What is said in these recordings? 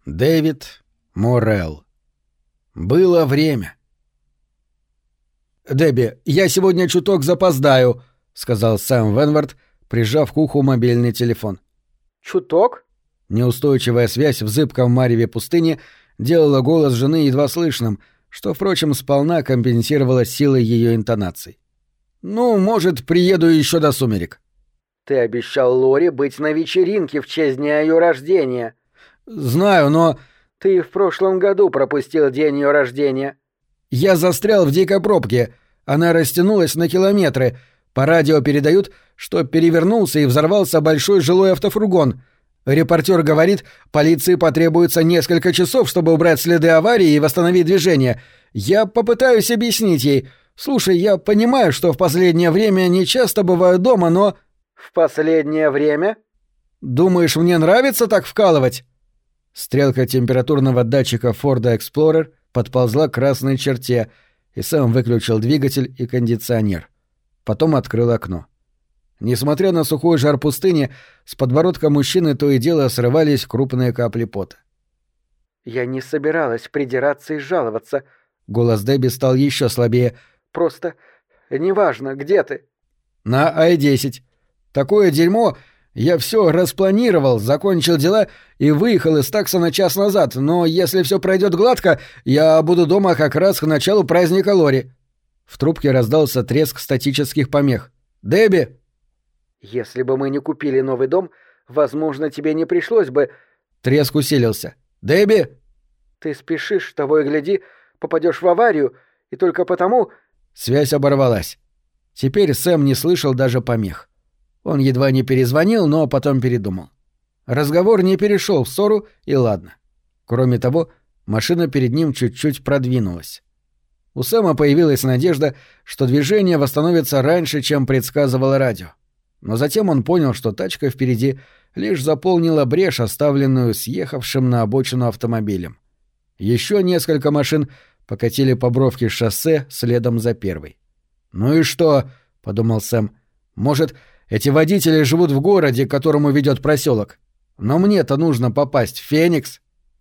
Дэвид Моррелл. Было время. «Дебби, я сегодня чуток запоздаю», — сказал Сэм Венвард, прижав к уху мобильный телефон. «Чуток?» Неустойчивая связь в зыбком мареве пустыни делала голос жены едва слышным, что, впрочем, сполна компенсировало силой ее интонаций. «Ну, может, приеду еще до сумерек». «Ты обещал Лори быть на вечеринке в честь дня ее рождения». «Знаю, но...» «Ты в прошлом году пропустил день ее рождения». «Я застрял в дикой пробке. Она растянулась на километры. По радио передают, что перевернулся и взорвался большой жилой автофургон. Репортер говорит, полиции потребуется несколько часов, чтобы убрать следы аварии и восстановить движение. Я попытаюсь объяснить ей. Слушай, я понимаю, что в последнее время не часто бываю дома, но...» «В последнее время?» «Думаешь, мне нравится так вкалывать?» Стрелка температурного датчика Форда Эксплорер подползла к красной черте, и Сэм выключил двигатель и кондиционер. Потом открыл окно. Несмотря на сухой жар пустыни, с подбородка мужчины то и дело срывались крупные капли пота. «Я не собиралась придираться и жаловаться». Голос Дебби стал еще слабее. «Просто... неважно, где ты?» «На Ай-10. Такое дерьмо... Я все распланировал, закончил дела и выехал из Таксона час назад, но если все пройдет гладко, я буду дома как раз к началу праздника Лори». В трубке раздался треск статических помех. «Дебби!» «Если бы мы не купили новый дом, возможно, тебе не пришлось бы...» Треск усилился. «Дебби!» «Ты спешишь, того и гляди, попадешь в аварию, и только потому...» Связь оборвалась. Теперь Сэм не слышал даже помех. Он едва не перезвонил, но потом передумал. Разговор не перешел в ссору, и ладно. Кроме того, машина перед ним чуть-чуть продвинулась. У Сэма появилась надежда, что движение восстановится раньше, чем предсказывало радио. Но затем он понял, что тачка впереди лишь заполнила брешь, оставленную съехавшим на обочину автомобилем. Еще несколько машин покатили по бровке шоссе следом за первой. «Ну и что?» — подумал Сэм. «Может, эти водители живут в городе, к которому ведет проселок. Но мне-то нужно попасть в Феникс».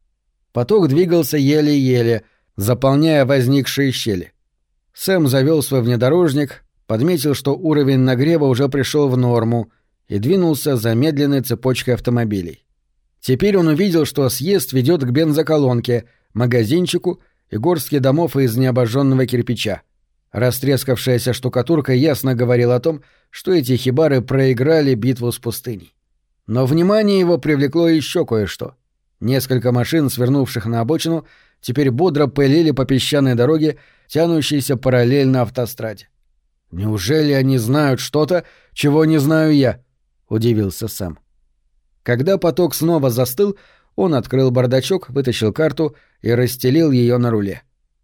Поток двигался еле-еле, заполняя возникшие щели. Сэм завел свой внедорожник, подметил, что уровень нагрева уже пришел в норму, и двинулся за медленной цепочкой автомобилей. Теперь он увидел, что съезд ведет к бензоколонке, магазинчику и горстке домов из необожженного кирпича. Растрескавшаяся штукатурка ясно говорила о том, что эти хибары проиграли битву с пустыней. Но внимание его привлекло еще кое-что. Несколько машин, свернувших на обочину, теперь бодро пылили по песчаной дороге, тянущейся параллельно автостраде. «Неужели они знают что-то, чего не знаю я?» — удивился Сэм. Когда поток снова застыл, он открыл бардачок, вытащил карту и расстелил ее на руле.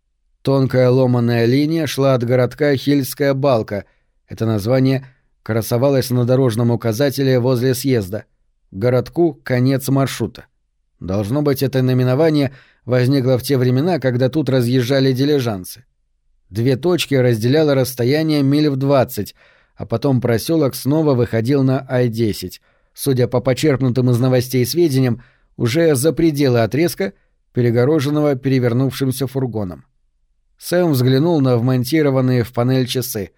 Тонкая ломаная линия шла от городка Хильская Балка. Это название красовалось на дорожном указателе возле съезда. Городку конец маршрута. Должно быть, это наименование возникло в те времена, когда тут разъезжали дилижансы. Две точки разделяло расстояние миль в 20, а потом проселок снова выходил на Ай-10, судя по почерпнутым из новостей сведениям, уже за пределы отрезка, перегороженного перевернувшимся фургоном. Сэм взглянул на вмонтированные в панель часы.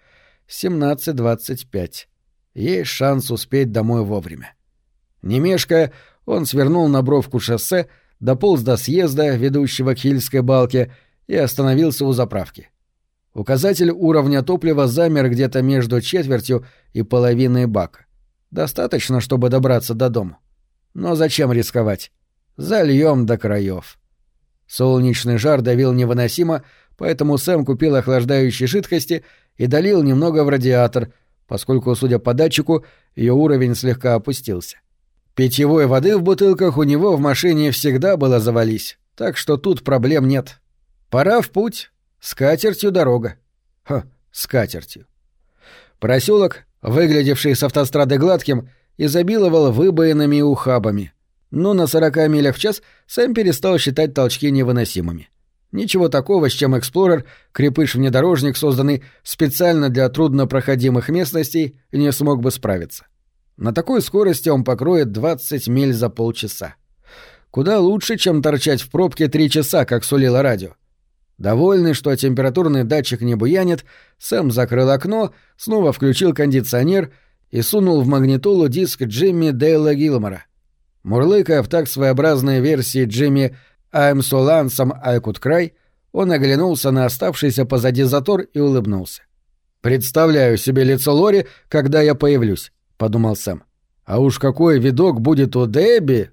17:25. Есть шанс успеть домой вовремя. Не мешкая, он свернул на бровку шоссе, дополз до съезда, ведущего к Хильской Балке, и остановился у заправки. Указатель уровня топлива замер где-то между четвертью и половиной бака. Достаточно, чтобы добраться до дома. Но зачем рисковать? Зальем до краев. Солнечный жар давил невыносимо, поэтому Сэм купил охлаждающей жидкости и долил немного в радиатор, поскольку, судя по датчику, ее уровень слегка опустился. Питьевой воды в бутылках у него в машине всегда было завались, так что тут проблем нет. Пора в путь. С катертью дорога. С катертью. Проселок, выглядевший с автострады гладким, изобиловал выбоинами и ухабами. Но на 40 милях в час Сэм перестал считать толчки невыносимыми. Ничего такого, с чем Эксплорер, крепыш-внедорожник, созданный специально для труднопроходимых местностей, не смог бы справиться. На такой скорости он покроет 20 миль за полчаса. куда лучше, чем торчать в пробке 3 часа, как сулило радио. Довольный, что температурный датчик не буянит, Сэм закрыл окно, снова включил кондиционер и сунул в магнитолу диск Джимми Дейла Гилмора. Мурлыкая в такт своеобразной версии Джимми «I'm so lonesome I could cry», он оглянулся на оставшийся позади затор и улыбнулся. «Представляю себе лицо Лори, когда я появлюсь», — подумал Сэм. «А уж какой видок будет у Дебби!»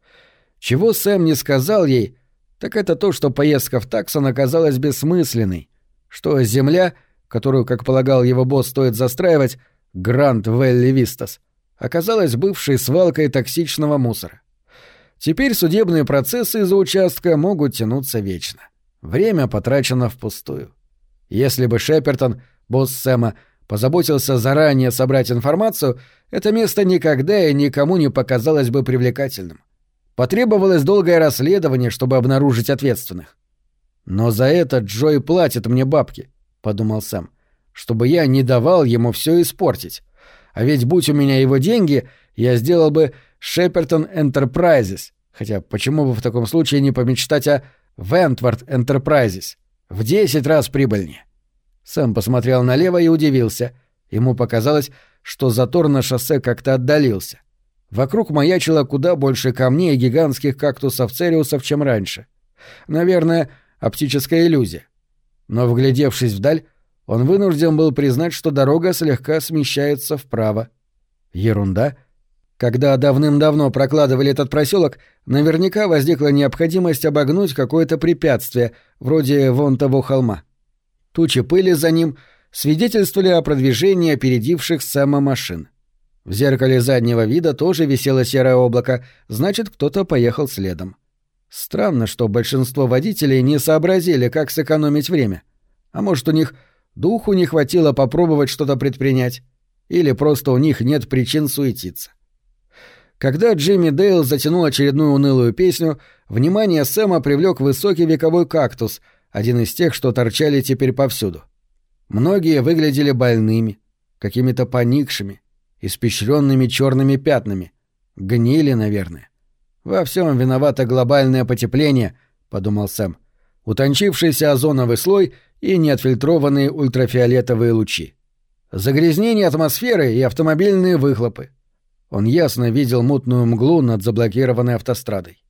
Чего Сэм не сказал ей, так это то, что поездка в Таксон оказалась бессмысленной, что земля, которую, как полагал его босс, стоит застраивать, Гранд Вэлли Вистас, оказалась бывшей свалкой токсичного мусора. Теперь судебные процессы из-за участка могут тянуться вечно. Время потрачено впустую. Если бы Шепертон, босс Сэма, позаботился заранее собрать информацию, это место никогда и никому не показалось бы привлекательным. Потребовалось долгое расследование, чтобы обнаружить ответственных. «Но за это Джой платит мне бабки», — подумал Сэм, — «чтобы я не давал ему все испортить. А ведь будь у меня его деньги, я сделал бы Шепертон Enterprises, хотя почему бы в таком случае не помечтать о Вентворд Enterprises? В 10 раз прибыльнее». Сэм посмотрел налево и удивился. Ему показалось, что затор на шоссе как-то отдалился. Вокруг маячило куда больше камней и гигантских кактусов-цериусов, чем раньше. Наверное, оптическая иллюзия. Но, вглядевшись вдаль, он вынужден был признать, что дорога слегка смещается вправо. Ерунда. Когда давным-давно прокладывали этот проселок, наверняка возникла необходимость обогнуть какое-то препятствие, вроде вон того холма. Тучи пыли за ним свидетельствовали о продвижении опередивших Сэма машин. В зеркале заднего вида тоже висело серое облако, значит, кто-то поехал следом. Странно, что большинство водителей не сообразили, как сэкономить время. А может, у них духу не хватило попробовать что-то предпринять, или просто у них нет причин суетиться. Когда Джимми Дейл затянул очередную унылую песню, внимание Сэма привлек высокий вековой кактус, один из тех, что торчали теперь повсюду. Многие выглядели больными, какими-то поникшими, испещренными черными пятнами. Гнили, наверное. «Во всем виновато глобальное потепление», — подумал Сэм. «Утончившийся озоновый слой и неотфильтрованные ультрафиолетовые лучи. Загрязнение атмосферы и автомобильные выхлопы». Он ясно видел мутную мглу над заблокированной автострадой.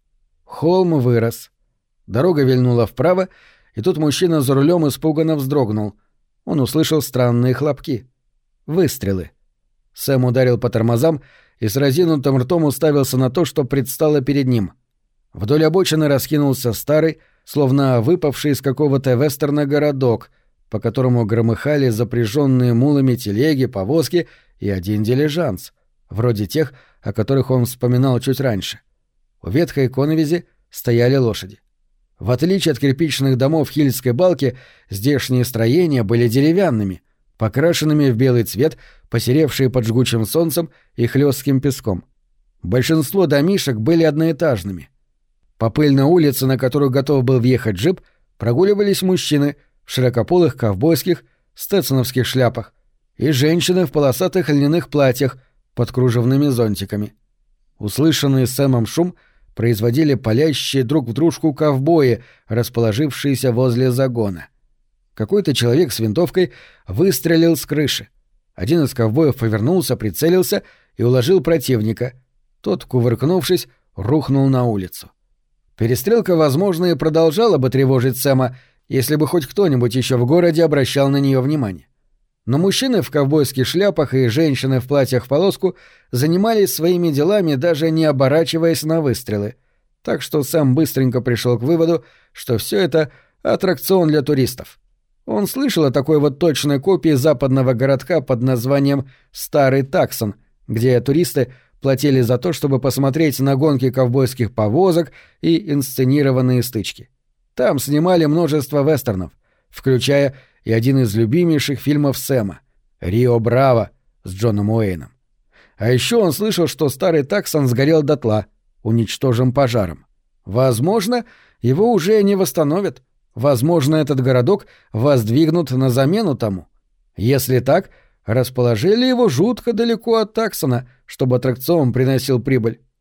Холм вырос. Дорога вильнула вправо, и тут мужчина за рулем испуганно вздрогнул. Он услышал странные хлопки. Выстрелы. Сэм ударил по тормозам и с разинутым ртом уставился на то, что предстало перед ним. Вдоль обочины раскинулся старый, словно выпавший из какого-то вестерна городок, по которому громыхали запряженные мулами телеги, повозки и один дилижанс, вроде тех, о которых он вспоминал чуть раньше. У ветхой коновизи стояли лошади. В отличие от кирпичных домов Хильской балки, здешние строения были деревянными, покрашенными в белый цвет, посеревшие под жгучим солнцем и хлестким песком. Большинство домишек были одноэтажными. По пыльной улице, на которую готов был въехать джип, прогуливались мужчины в широкополых ковбойских, стетсоновских шляпах и женщины в полосатых льняных платьях под кружевными зонтиками. Услышанный Сэмом шум производили палящие друг в дружку ковбои, расположившиеся возле загона. Какой-то человек с винтовкой выстрелил с крыши. Один из ковбоев повернулся, прицелился и уложил противника. Тот, кувыркнувшись, рухнул на улицу. Перестрелка, возможно, и продолжала бы тревожить Сэма, если бы хоть кто-нибудь еще в городе обращал на нее внимание. Но мужчины в ковбойских шляпах и женщины в платьях в полоску занимались своими делами, даже не оборачиваясь на выстрелы. Так что Сэм быстренько пришел к выводу, что все это аттракцион для туристов. Он слышал о такой вот точной копии западного городка под названием «Старый Таксон», где туристы платили за то, чтобы посмотреть на гонки ковбойских повозок и инсценированные стычки. Там снимали множество вестернов, включая и один из любимейших фильмов Сэма «Рио Браво» с Джоном Уэйном. А еще он слышал, что старый Таксон сгорел дотла, уничтожен пожаром. Возможно, его уже не восстановят. Возможно, этот городок воздвигнут на замену тому. Если так, расположили его жутко далеко от Таксона, чтобы аттракцион приносил прибыль.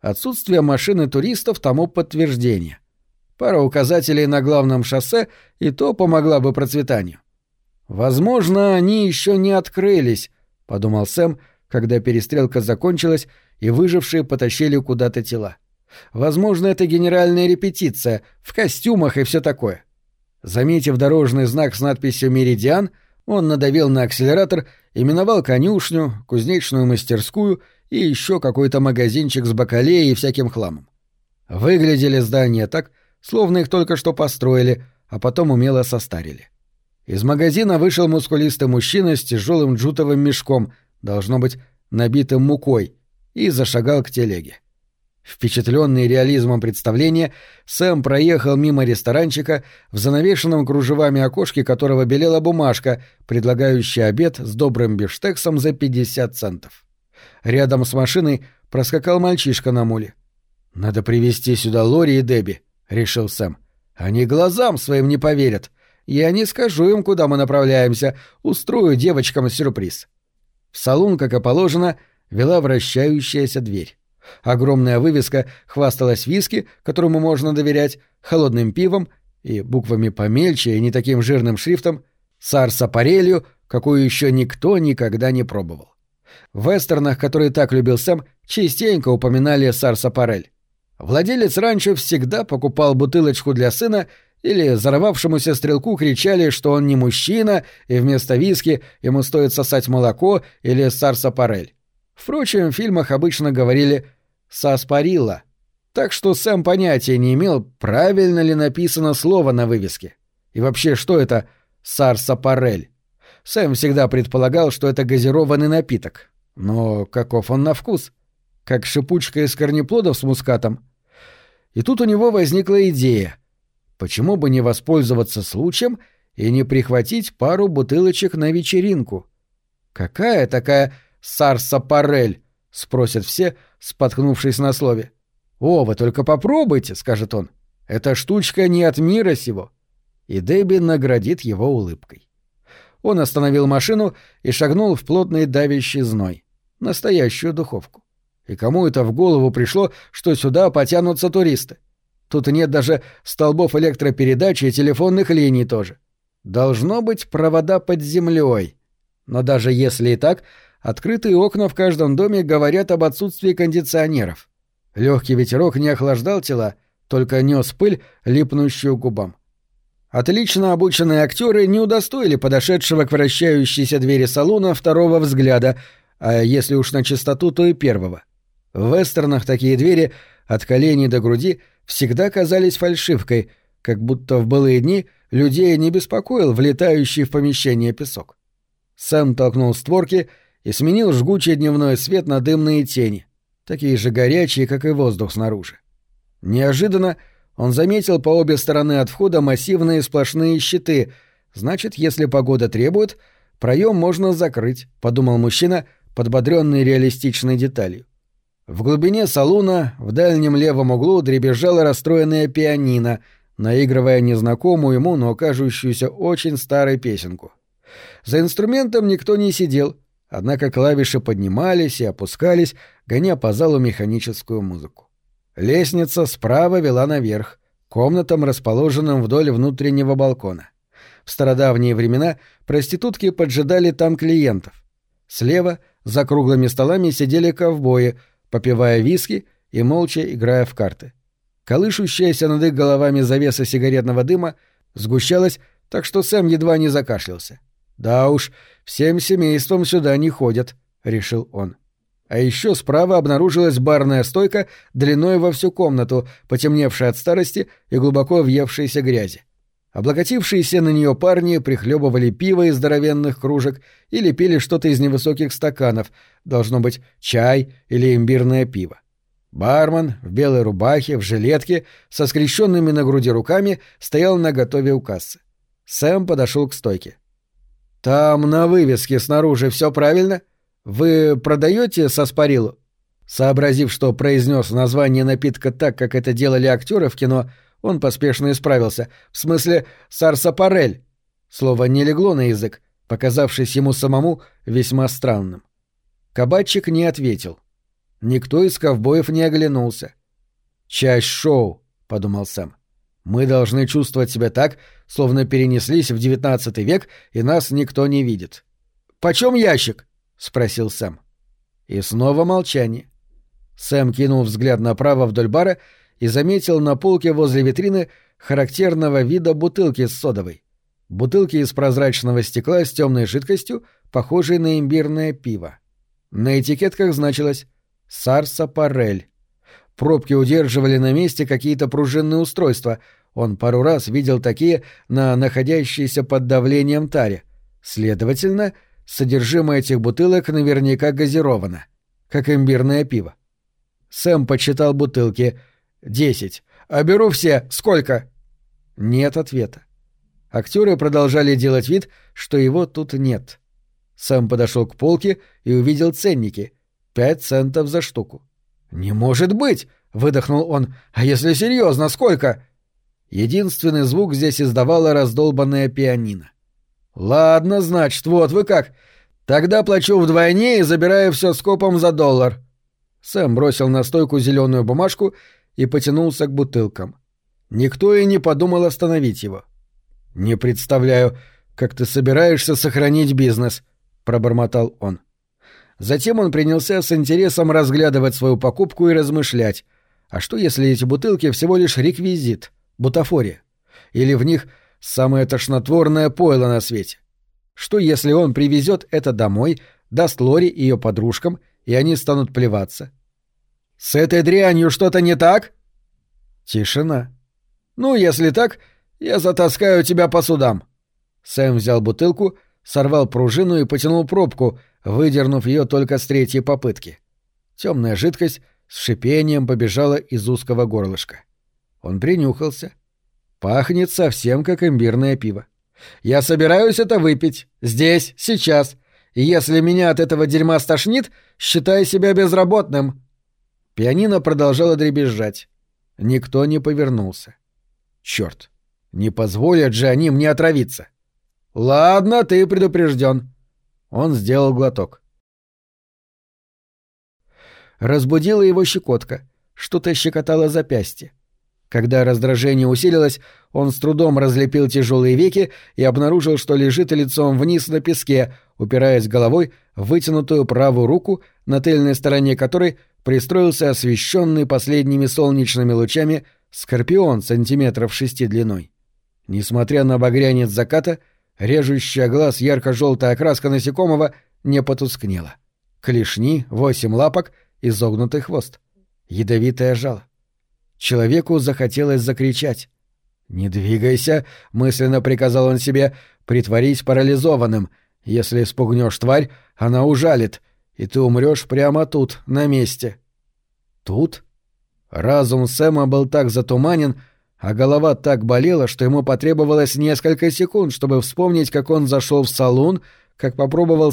Отсутствие машины туристов тому подтверждение. Пара указателей на главном шоссе и то помогла бы процветанию. «Возможно, они еще не открылись», — подумал Сэм, когда перестрелка закончилась и выжившие потащили куда-то тела. «Возможно, это генеральная репетиция, в костюмах и все такое». Заметив дорожный знак с надписью «Меридиан», он надавил на акселератор и миновал конюшню, кузнечную мастерскую и еще какой-то магазинчик с бакалеей и всяким хламом. Выглядели здания так, словно их только что построили, а потом умело состарили. Из магазина вышел мускулистый мужчина с тяжелым джутовым мешком, должно быть, набитым мукой, и зашагал к телеге. Впечатленный реализмом представления, Сэм проехал мимо ресторанчика, в занавешенном кружевами окошке которого белела бумажка, предлагающая обед с добрым бифштексом за 50 центов. Рядом с машиной проскакал мальчишка на муле. «Надо привезти сюда Лори и Дебби», — решил Сэм. «Они глазам своим не поверят. Я не скажу им, куда мы направляемся, устрою девочкам сюрприз». В салон, как и положено, вела вращающаяся дверь. Огромная вывеска хвасталась виски, которому можно доверять, холодным пивом и буквами помельче и не таким жирным шрифтом сарсапарелью, какую еще никто никогда не пробовал. В вестернах, которые так любил Сэм, частенько упоминали сарсапарель. Владелец ранчо всегда покупал бутылочку для сына, или зарвавшемуся стрелку кричали, что он не мужчина, и вместо виски ему стоит сосать молоко или сарсапарель. Впрочем, в фильмах обычно говорили «саспарилла», так что Сэм понятия не имел, правильно ли написано слово на вывеске. И вообще, что это сарсапарель? Сэм всегда предполагал, что это газированный напиток. Но каков он на вкус? Как шипучка из корнеплодов с мускатом? И тут у него возникла идея. Почему бы не воспользоваться случаем и не прихватить пару бутылочек на вечеринку? «Какая такая сарсапарель?» — спросят все, споткнувшись на слове. «О, вы только попробуйте», — скажет он. «Эта штучка не от мира сего». И Дебби наградит его улыбкой. Он остановил машину и шагнул в плотный давящий зной. Настоящую духовку. И кому это в голову пришло, что сюда потянутся туристы? Тут нет даже столбов электропередачи и телефонных линий тоже. Должно быть провода под землей. Но даже если и так, открытые окна в каждом доме говорят об отсутствии кондиционеров. Легкий ветерок не охлаждал тела, только нес пыль, липнущую к губам. Отлично обученные актеры не удостоили подошедшего к вращающейся двери салона второго взгляда, а если уж на чистоту, то и первого. В вестернах такие двери от коленей до груди всегда казались фальшивкой, как будто в былые дни людей не беспокоил влетающий в помещение песок. Сэм толкнул створки и сменил жгучий дневной свет на дымные тени, такие же горячие, как и воздух снаружи. Неожиданно он заметил по обе стороны от входа массивные сплошные щиты. Значит, если погода требует, проем можно закрыть, — подумал мужчина, подбодренный реалистичной деталью. В глубине салуна, в дальнем левом углу, дребезжала расстроенная пианино, наигрывая незнакомую ему, но кажущуюся очень старой песенку. За инструментом никто не сидел, однако клавиши поднимались и опускались, гоня по залу механическую музыку. Лестница справа вела наверх, к комнатам, расположенным вдоль внутреннего балкона. В стародавние времена проститутки поджидали там клиентов. Слева, за круглыми столами, сидели ковбои, попивая виски и молча играя в карты. Колышущаяся над их головами завеса сигаретного дыма сгущалась, так что Сэм едва не закашлялся. «Да уж, всем семейством сюда не ходят», — решил он. А еще справа обнаружилась барная стойка длиной во всю комнату, потемневшая от старости и глубоко въевшейся грязи. Облокотившиеся на нее парни прихлебывали пиво из здоровенных кружек или пили что-то из невысоких стаканов, должно быть чай или имбирное пиво. Бармен в белой рубахе, в жилетке, со скрещенными на груди руками, стоял наготове у кассы. Сэм подошел к стойке. «Там на вывеске снаружи все правильно? Вы продаете саспариллу?» Сообразив, что произнес название напитка так, как это делали актеры в кино, он поспешно исправился. В смысле сарсапарель. Слово не легло на язык, показавшись ему самому весьма странным. Кабачик не ответил. Никто из ковбоев не оглянулся. «Часть шоу», — подумал Сэм. «Мы должны чувствовать себя так, словно перенеслись в XIX век, и нас никто не видит». «Почем ящик?» — спросил Сэм. И снова молчание. Сэм кинул взгляд направо вдоль бара и заметил на полке возле витрины характерного вида бутылки с содовой. Бутылки из прозрачного стекла с темной жидкостью, похожей на имбирное пиво. На этикетках значилось «Сарсапарель». Пробки удерживали на месте какие-то пружинные устройства. Он пару раз видел такие на находящейся под давлением таре. Следовательно, содержимое этих бутылок наверняка газировано, как имбирное пиво. Сэм подсчитал бутылки. 10. «А беру все. Сколько?» Нет ответа. Актеры продолжали делать вид, что его тут нет. Сэм подошел к полке и увидел ценники. 5 центов за штуку. «Не может быть!» — выдохнул он. «А если серьезно, сколько?» Единственный звук здесь издавало раздолбанное пианино. «Ладно, значит, вот вы как. Тогда плачу вдвойне и забираю все скопом за $1». Сэм бросил на стойку зеленую бумажку и потянулся к бутылкам. Никто и не подумал остановить его. «Не представляю, как ты собираешься сохранить бизнес», — пробормотал он. Затем он принялся с интересом разглядывать свою покупку и размышлять, а что если эти бутылки всего лишь реквизит, бутафория? Или в них самое тошнотворное пойло на свете? Что если он привезет это домой, даст Лори и ее подружкам, и они станут плеваться? «С этой дрянью что-то не так?» Тишина. «Ну, если так, я затаскаю тебя по судам». Сэм взял бутылку, сорвал пружину и потянул пробку, выдернув ее только с 3-й попытки. Темная жидкость с шипением побежала из узкого горлышка. Он принюхался. Пахнет совсем как имбирное пиво. «Я собираюсь это выпить. Здесь, сейчас. И если меня от этого дерьма стошнит, считай себя безработным». Пианино продолжало дребезжать. Никто не повернулся. Черт, не позволят же они мне отравиться. «Ладно, ты предупрежден». Он сделал глоток. Разбудила его щекотка. Что-то щекотало запястье. Когда раздражение усилилось, он с трудом разлепил тяжелые веки и обнаружил, что лежит лицом вниз на песке, упираясь головой в вытянутую правую руку, на тыльной стороне которой пристроился освещенный последними солнечными лучами скорпион 6 сантиметров длиной. Несмотря на багрянец заката, режущая глаз ярко-желтая окраска насекомого не потускнела. Клешни, 8 лапок, изогнутый хвост. Ядовитое жало. Человеку захотелось закричать. «Не двигайся», — мысленно приказал он себе, — «притворись парализованным. Если спугнешь тварь, она ужалит, и ты умрешь прямо тут, на месте». Тут? Разум Сэма был так затуманен, а голова так болела, что ему потребовалось несколько секунд, чтобы вспомнить, как он зашел в салон, как попробовал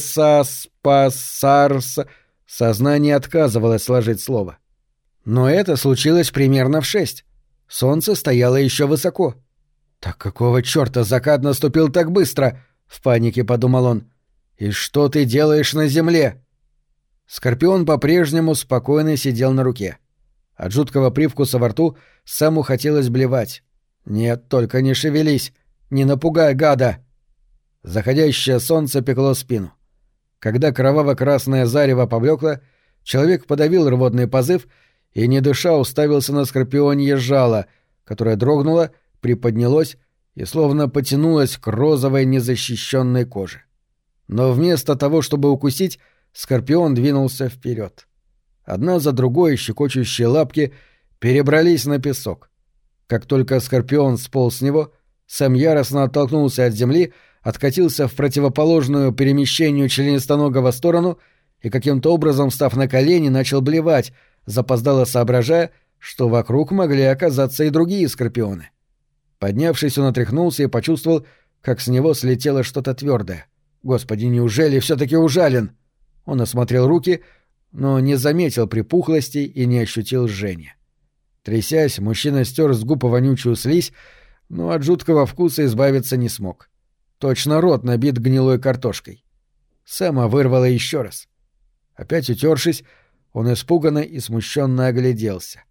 Сознание отказывалось сложить слово. Но это случилось примерно в 6. Солнце стояло еще высоко. «Так какого черта закат наступил так быстро?» — в панике подумал он. «И что ты делаешь на земле?» Скорпион по-прежнему спокойно сидел на руке. От жуткого привкуса во рту Сэму хотелось блевать. «Нет, только не шевелись! Не напугай, гада!» Заходящее солнце пекло спину. Когда кроваво-красное зарево поблекло, человек подавил рвотный позыв и, не дыша, уставился на скорпионье жало, которое дрогнуло, приподнялось и словно потянулось к розовой незащищенной коже. Но вместо того, чтобы укусить, скорпион двинулся вперед. Одна за другой щекочущие лапки перебрались на песок. Как только скорпион сполз с него, Сэм яростно оттолкнулся от земли, откатился в противоположную перемещению членистоногого сторону и, каким-то образом встав на колени, начал блевать, запоздало соображая, что вокруг могли оказаться и другие скорпионы. Поднявшись, он отряхнулся и почувствовал, как с него слетело что-то твердое. «Господи, неужели все-таки ужален?» Он осмотрел руки, но не заметил припухлостей и не ощутил жжения. Трясясь, мужчина стер с губ вонючую слизь, но от жуткого вкуса избавиться не смог. Точно рот набит гнилой картошкой. Сэма вырвало еще раз. Опять утершись, Он испуганно и смущенно огляделся.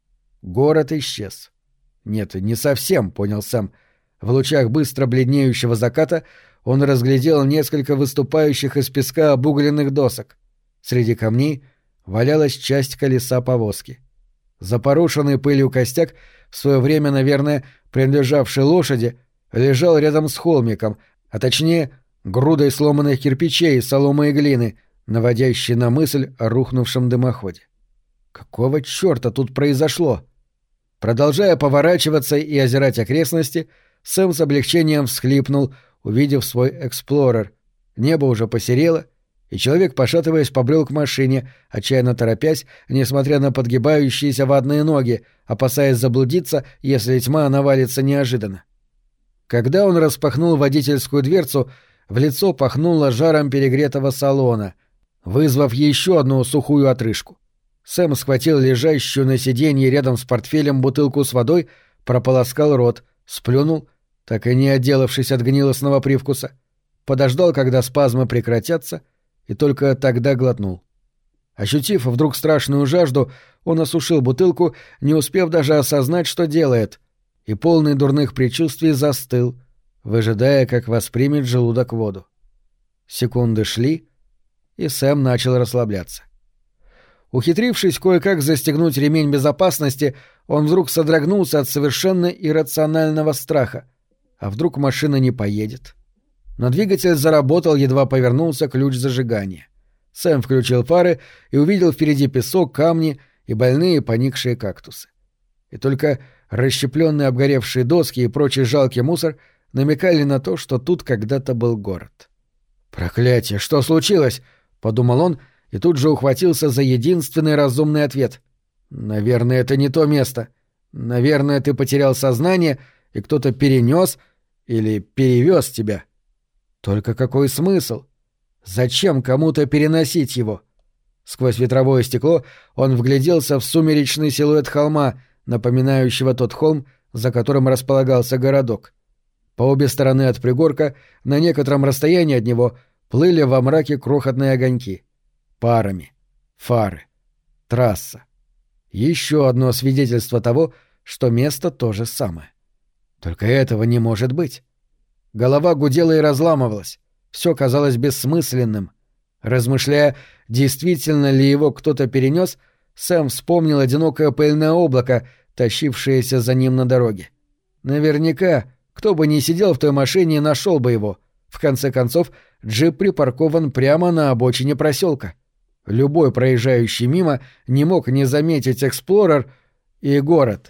Город исчез. Нет, не совсем, понял Сэм. В лучах быстро бледнеющего заката он разглядел несколько выступающих из песка обугленных досок. Среди камней валялась часть колеса повозки. Запорошенный пылью костяк, в свое время, наверное, принадлежавший лошади, лежал рядом с холмиком, а точнее грудой сломанных кирпичей, соломы и глины, наводящей на мысль о рухнувшем дымоходе. Какого чёрта тут произошло? Продолжая поворачиваться и озирать окрестности, Сэм с облегчением всхлипнул, увидев свой эксплорер. Небо уже посерело, и человек, пошатываясь, побрел к машине, отчаянно торопясь, несмотря на подгибающиеся ватные ноги, опасаясь заблудиться, если тьма навалится неожиданно. Когда он распахнул водительскую дверцу, в лицо пахнуло жаром перегретого салона, вызвав еще одну сухую отрыжку. Сэм схватил лежащую на сиденье рядом с портфелем бутылку с водой, прополоскал рот, сплюнул, так и не отделавшись от гнилостного привкуса, подождал, когда спазмы прекратятся, и только тогда глотнул. Ощутив вдруг страшную жажду, он осушил бутылку, не успев даже осознать, что делает, и полный дурных предчувствий застыл, выжидая, как воспримет желудок воду. Секунды шли, и Сэм начал расслабляться. Ухитрившись кое-как застегнуть ремень безопасности, он вдруг содрогнулся от совершенно иррационального страха. А вдруг машина не поедет? Но двигатель заработал, едва повернулся ключ зажигания. Сэм включил фары и увидел впереди песок, камни и больные поникшие кактусы. И только расщепленные обгоревшие доски и прочий жалкий мусор намекали на то, что тут когда-то был город. «Проклятие! Что случилось?» — подумал он, и тут же ухватился за единственный разумный ответ. «Наверное, это не то место. Наверное, ты потерял сознание, и кто-то перенес или перевез тебя. Только какой смысл? Зачем кому-то переносить его?» Сквозь ветровое стекло он вгляделся в сумеречный силуэт холма, напоминающего тот холм, за которым располагался городок. По обе стороны от пригорка, на некотором расстоянии от него, плыли во мраке крохотные огоньки. Парами. Фары. Трасса. Еще одно свидетельство того, что место то же самое. Только этого не может быть. Голова гудела и разламывалась. Все казалось бессмысленным. Размышляя, действительно ли его кто-то перенес, Сэм вспомнил одинокое пыльное облако, тащившееся за ним на дороге. Наверняка, кто бы ни сидел в той машине, нашел бы его. В конце концов, джип припаркован прямо на обочине проселка. Любой проезжающий мимо не мог не заметить эксплорер и город.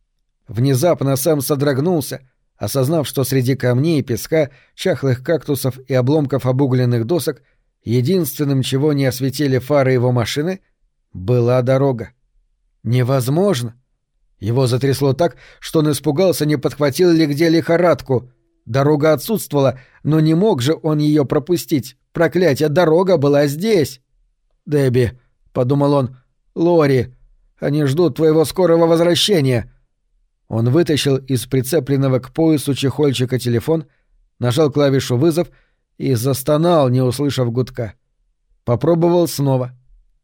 Внезапно Сэм содрогнулся, осознав, что среди камней, песка, чахлых кактусов и обломков обугленных досок единственным, чего не осветили фары его машины, была дорога. Невозможно! Его затрясло так, что он испугался, не подхватил ли где лихорадку. Дорога отсутствовала, но не мог же он ее пропустить. Проклятие, дорога была здесь! «Дебби», — подумал он, — «Лори, они ждут твоего скорого возвращения». Он вытащил из прицепленного к поясу чехольчика телефон, нажал клавишу «вызов» и застонал, не услышав гудка. Попробовал снова.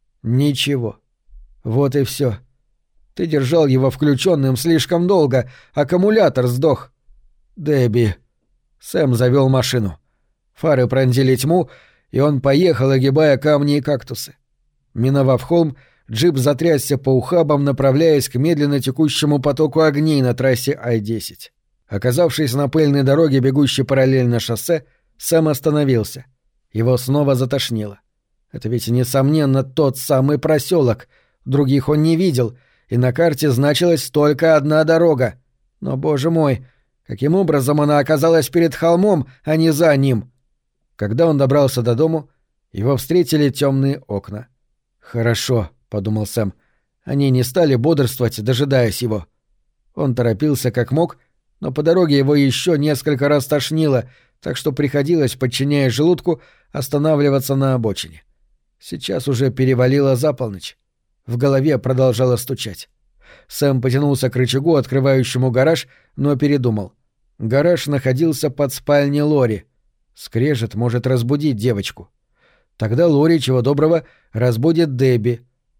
Ничего. Вот и все. Ты держал его включенным слишком долго, аккумулятор сдох. «Дебби». Сэм завел машину. Фары пронзили тьму, и он поехал, огибая камни и кактусы. Миновав холм, джип затрясся по ухабам, направляясь к медленно текущему потоку огней на трассе I-10. Оказавшись на пыльной дороге, бегущей параллельно шоссе, Сэм остановился. Его снова затошнило. Это ведь, несомненно, тот самый проселок. Других он не видел, и на карте значилась только одна дорога. Но, боже мой, каким образом она оказалась перед холмом, а не за ним? Когда он добрался до дому, его встретили темные окна. «Хорошо», — подумал Сэм, — «они не стали бодрствовать, дожидаясь его». Он торопился как мог, но по дороге его еще несколько раз тошнило, так что приходилось, подчиняясь желудку, останавливаться на обочине. Сейчас уже перевалило за полночь. В голове продолжало стучать. Сэм потянулся к рычагу, открывающему гараж, но передумал. Гараж находился под спальней Лори. Скрежет может разбудить девочку. Тогда Лори, чего доброго, разбудит Дебби.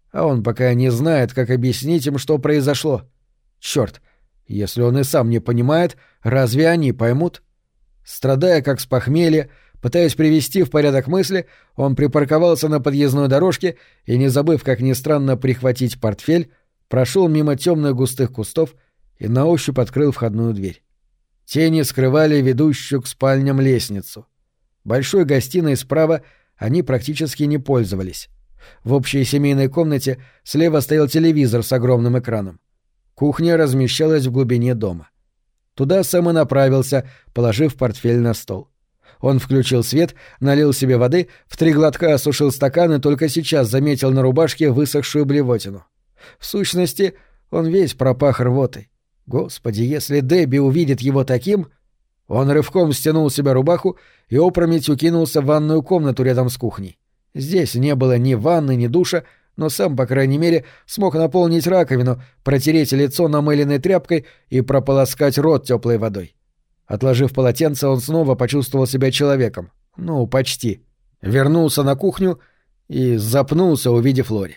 А он пока не знает, как объяснить им, что произошло. Чёрт, если он и сам не понимает, разве они поймут? Страдая как с похмелья, пытаясь привести в порядок мысли, он припарковался на подъездной дорожке и, не забыв, как ни странно, прихватить портфель, прошел мимо темных густых кустов и на ощупь открыл входную дверь. Тени скрывали ведущую к спальням лестницу. Большой гостиной справа они практически не пользовались. В общей семейной комнате слева стоял телевизор с огромным экраном. Кухня размещалась в глубине дома. Туда Сэм и направился, положив портфель на стол. Он включил свет, налил себе воды, в 3 глотка осушил стакан и только сейчас заметил на рубашке высохшую блевотину. В сущности, он весь пропах рвотой. Господи, если Дебби увидит его таким... Он рывком стянул себе рубаху и опрометью кинулся в ванную комнату рядом с кухней. Здесь не было ни ванны, ни душа, но Сэм, по крайней мере, смог наполнить раковину, протереть лицо намыленной тряпкой и прополоскать рот теплой водой. Отложив полотенце, он снова почувствовал себя человеком. Ну, почти. Вернулся на кухню и запнулся, увидев Лори.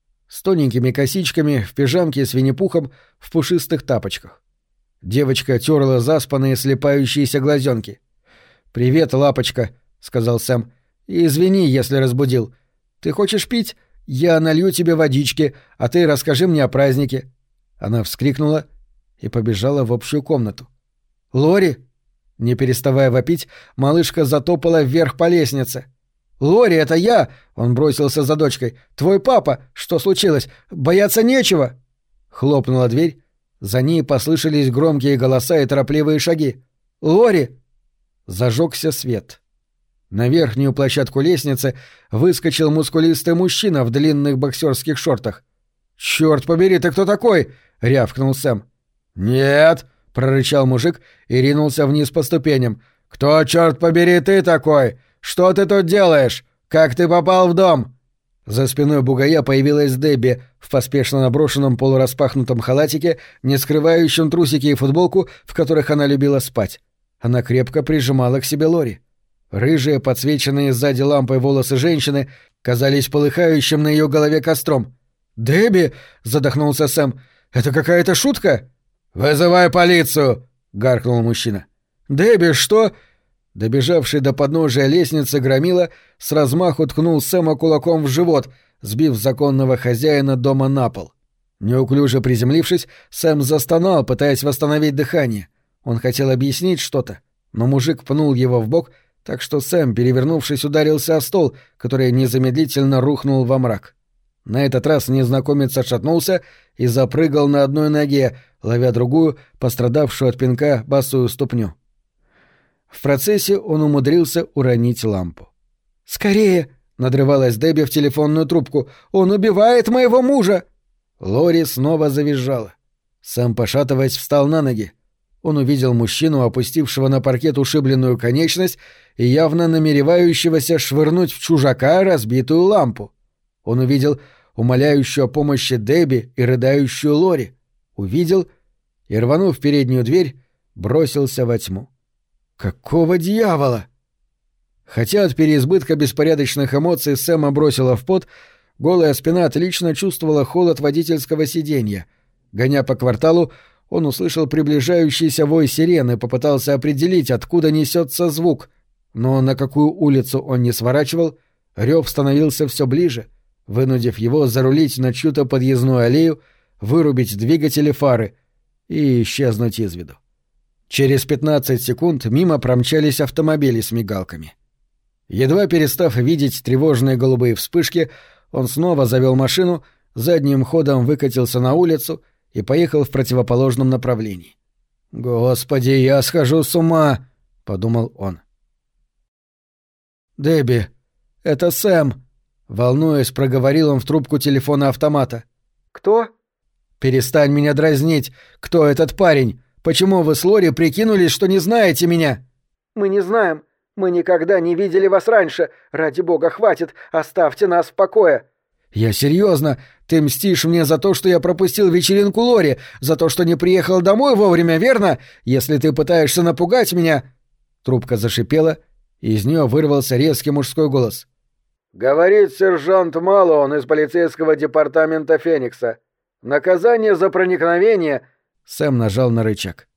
С тоненькими косичками, в пижамке с Винни-Пухом, в пушистых тапочках. Девочка терла заспанные слепающиеся глазенки. «Привет, лапочка», — сказал Сэм. «Извини, если разбудил. Ты хочешь пить? Я налью тебе водички, а ты расскажи мне о празднике». Она вскрикнула и побежала в общую комнату. «Лори!» Не переставая вопить, малышка затопала вверх по лестнице. «Лори, это я!» — он бросился за дочкой. «Твой папа! Что случилось? Бояться нечего!» Хлопнула дверь. За ней послышались громкие голоса и торопливые шаги. «Лори!» Зажегся свет. На верхнюю площадку лестницы выскочил мускулистый мужчина в длинных боксерских шортах. «Чёрт побери, ты кто такой?» — рявкнул Сэм. «Нет!» — прорычал мужик и ринулся вниз по ступеням. «Кто, чёрт побери, ты такой? Что ты тут делаешь? Как ты попал в дом?» За спиной бугая появилась Дебби в поспешно наброшенном полураспахнутом халатике, не скрывающем трусики и футболку, в которых она любила спать. Она крепко прижимала к себе Лори. Рыжие, подсвеченные сзади лампой волосы женщины, казались полыхающим на ее голове костром. «Дебби!» — задохнулся Сэм. «Это какая-то шутка?» «Вызывай полицию!» — гаркнул мужчина. «Дебби, что?» Добежавший до подножия лестницы громила с размаху ткнул Сэма кулаком в живот, сбив законного хозяина дома на пол. Неуклюже приземлившись, Сэм застонал, пытаясь восстановить дыхание. Он хотел объяснить что-то, но мужик пнул его в бок, так что Сэм, перевернувшись, ударился о стол, который незамедлительно рухнул во мрак. На этот раз незнакомец отшатнулся и запрыгал на одной ноге, ловя другую, пострадавшую от пинка, босую ступню. В процессе он умудрился уронить лампу. «Скорее!» — надрывалась Дебби в телефонную трубку. «Он убивает моего мужа!» Лори снова завизжала. Сэм, пошатываясь, встал на ноги. Он увидел мужчину, опустившего на паркет ушибленную конечность и явно намеревающегося швырнуть в чужака разбитую лампу. Он увидел умоляющую о помощи Дебби и рыдающую Лори. Увидел и, рванув переднюю дверь, бросился во тьму. Какого дьявола? Хотя от переизбытка беспорядочных эмоций Сэма бросила в пот, голая спина отлично чувствовала холод водительского сиденья. Гоня по кварталу, он услышал приближающийся вой сирены и попытался определить, откуда несется звук. Но на какую улицу он не сворачивал, рев становился все ближе, вынудив его зарулить на чью-то подъездную аллею, вырубить двигатели фары и исчезнуть из виду. Через 15 секунд мимо промчались автомобили с мигалками. Едва перестав видеть тревожные голубые вспышки, он снова завел машину, задним ходом выкатился на улицу и поехал в противоположном направлении. «Господи, я схожу с ума!» — подумал он. «Дебби, это Сэм!» — волнуясь, проговорил он в трубку телефона автомата. «Кто?» «Перестань меня дразнить! Кто этот парень? Почему вы с Лори прикинулись, что не знаете меня?» «Мы не знаем. Мы никогда не видели вас раньше. Ради бога, хватит. Оставьте нас в покое». «Я серьезно. Ты мстишь мне за то, что я пропустил вечеринку Лори, за то, что не приехал домой вовремя, верно? Если ты пытаешься напугать меня...» Трубка зашипела, и из нее вырвался резкий мужской голос. «Говорит сержант Малон из полицейского департамента Феникса. Наказание за проникновение...» Сэм нажал на рычаг.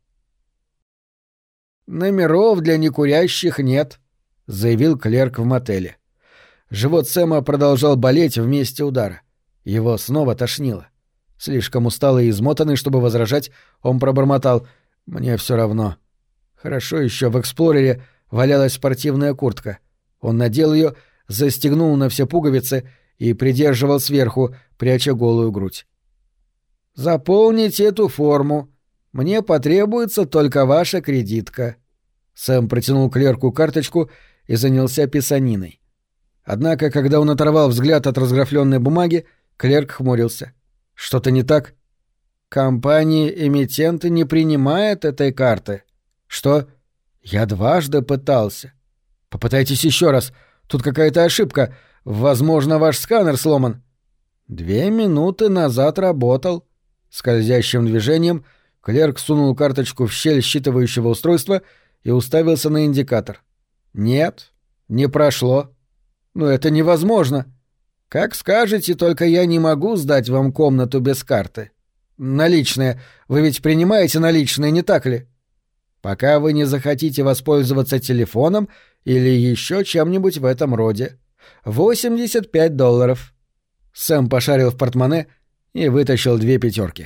«Номеров для некурящих нет», — заявил клерк в мотеле. Живот Сэма продолжал болеть в месте удара. Его снова тошнило. Слишком усталый и измотанный, чтобы возражать, он пробормотал: «Мне все равно». Хорошо еще в «Эксплорере» валялась спортивная куртка. Он надел ее, застегнул на все пуговицы и придерживал сверху, пряча голую грудь. «Заполните эту форму. Мне потребуется только ваша кредитка». Сэм протянул клерку карточку и занялся писаниной. Однако, когда он оторвал взгляд от разграфленной бумаги, клерк хмурился. «Что-то не так?» «Компания-эмитенты не принимает этой карты». «Что?» «Я дважды пытался». «Попытайтесь еще раз. Тут какая-то ошибка. Возможно, ваш сканер сломан». 2 минуты назад работал». Скользящим движением клерк сунул карточку в щель считывающего устройства и уставился на индикатор. «Нет, не прошло». «Но это невозможно». «Как скажете, только я не могу сдать вам комнату без карты». «Наличные. Вы ведь принимаете наличные, не так ли?» «Пока вы не захотите воспользоваться телефоном или еще чем-нибудь в этом роде. $85». Сэм пошарил в портмоне и вытащил 2 пятерки.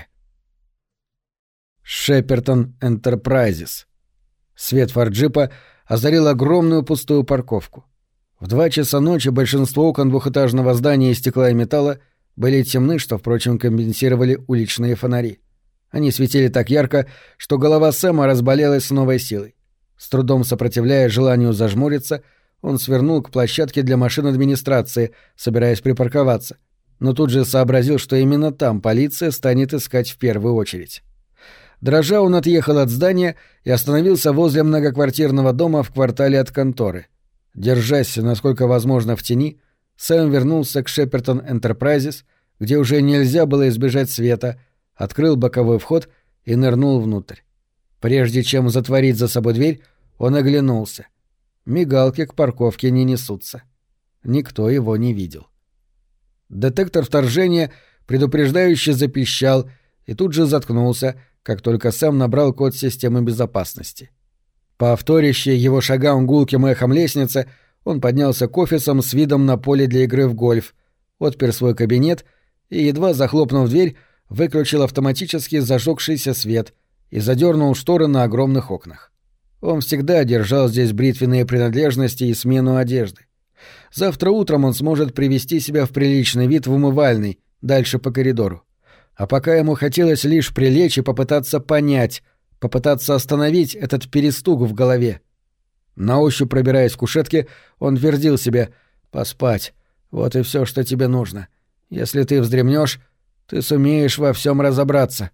Шепертон Энтерпрайзес. Свет форджипа озарил огромную пустую парковку. В 2 часа ночи большинство окон двухэтажного здания из стекла и металла были темны, что, впрочем, компенсировали уличные фонари. Они светили так ярко, что голова Сэма разболелась с новой силой. С трудом сопротивляясь желанию зажмуриться, он свернул к площадке для машин администрации, собираясь припарковаться, но тут же сообразил, что именно там полиция станет искать в первую очередь. Дрожа, он отъехал от здания и остановился возле многоквартирного дома в квартале от конторы. Держась, насколько возможно, в тени, Сэм вернулся к Шепертон Энтерпрайзес, где уже нельзя было избежать света, открыл боковой вход и нырнул внутрь. Прежде чем затворить за собой дверь, он оглянулся. Мигалки к парковке не несутся. Никто его не видел. Детектор вторжения предупреждающе запищал и тут же заткнулся, как только Сэм набрал код системы безопасности. По вторящей его шагам гулким эхом лестницы он поднялся к офисам с видом на поле для игры в гольф, отпер свой кабинет и, едва захлопнув дверь, выключил автоматически зажегшийся свет и задернул шторы на огромных окнах. Он всегда держал здесь бритвенные принадлежности и смену одежды. Завтра утром он сможет привести себя в приличный вид в умывальной, дальше по коридору. А пока ему хотелось лишь прилечь и попытаться понять, попытаться остановить этот перестук в голове. На ощупь пробираясь к кушетке, он твердил себе: «Поспать. Вот и все, что тебе нужно. Если ты вздремнешь, ты сумеешь во всем разобраться».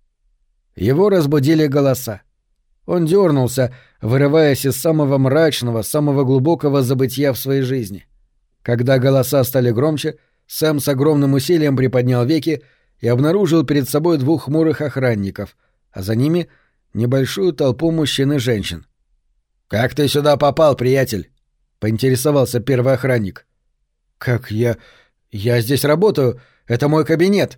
Его разбудили голоса. Он дернулся, вырываясь из самого мрачного, самого глубокого забытья в своей жизни. Когда голоса стали громче, Сэм с огромным усилием приподнял веки и обнаружил перед собой 2 хмурых охранников, а за ними небольшую толпу мужчин и женщин. «Как ты сюда попал, приятель?» — поинтересовался первый охранник. «Как я... Я здесь работаю. Это мой кабинет».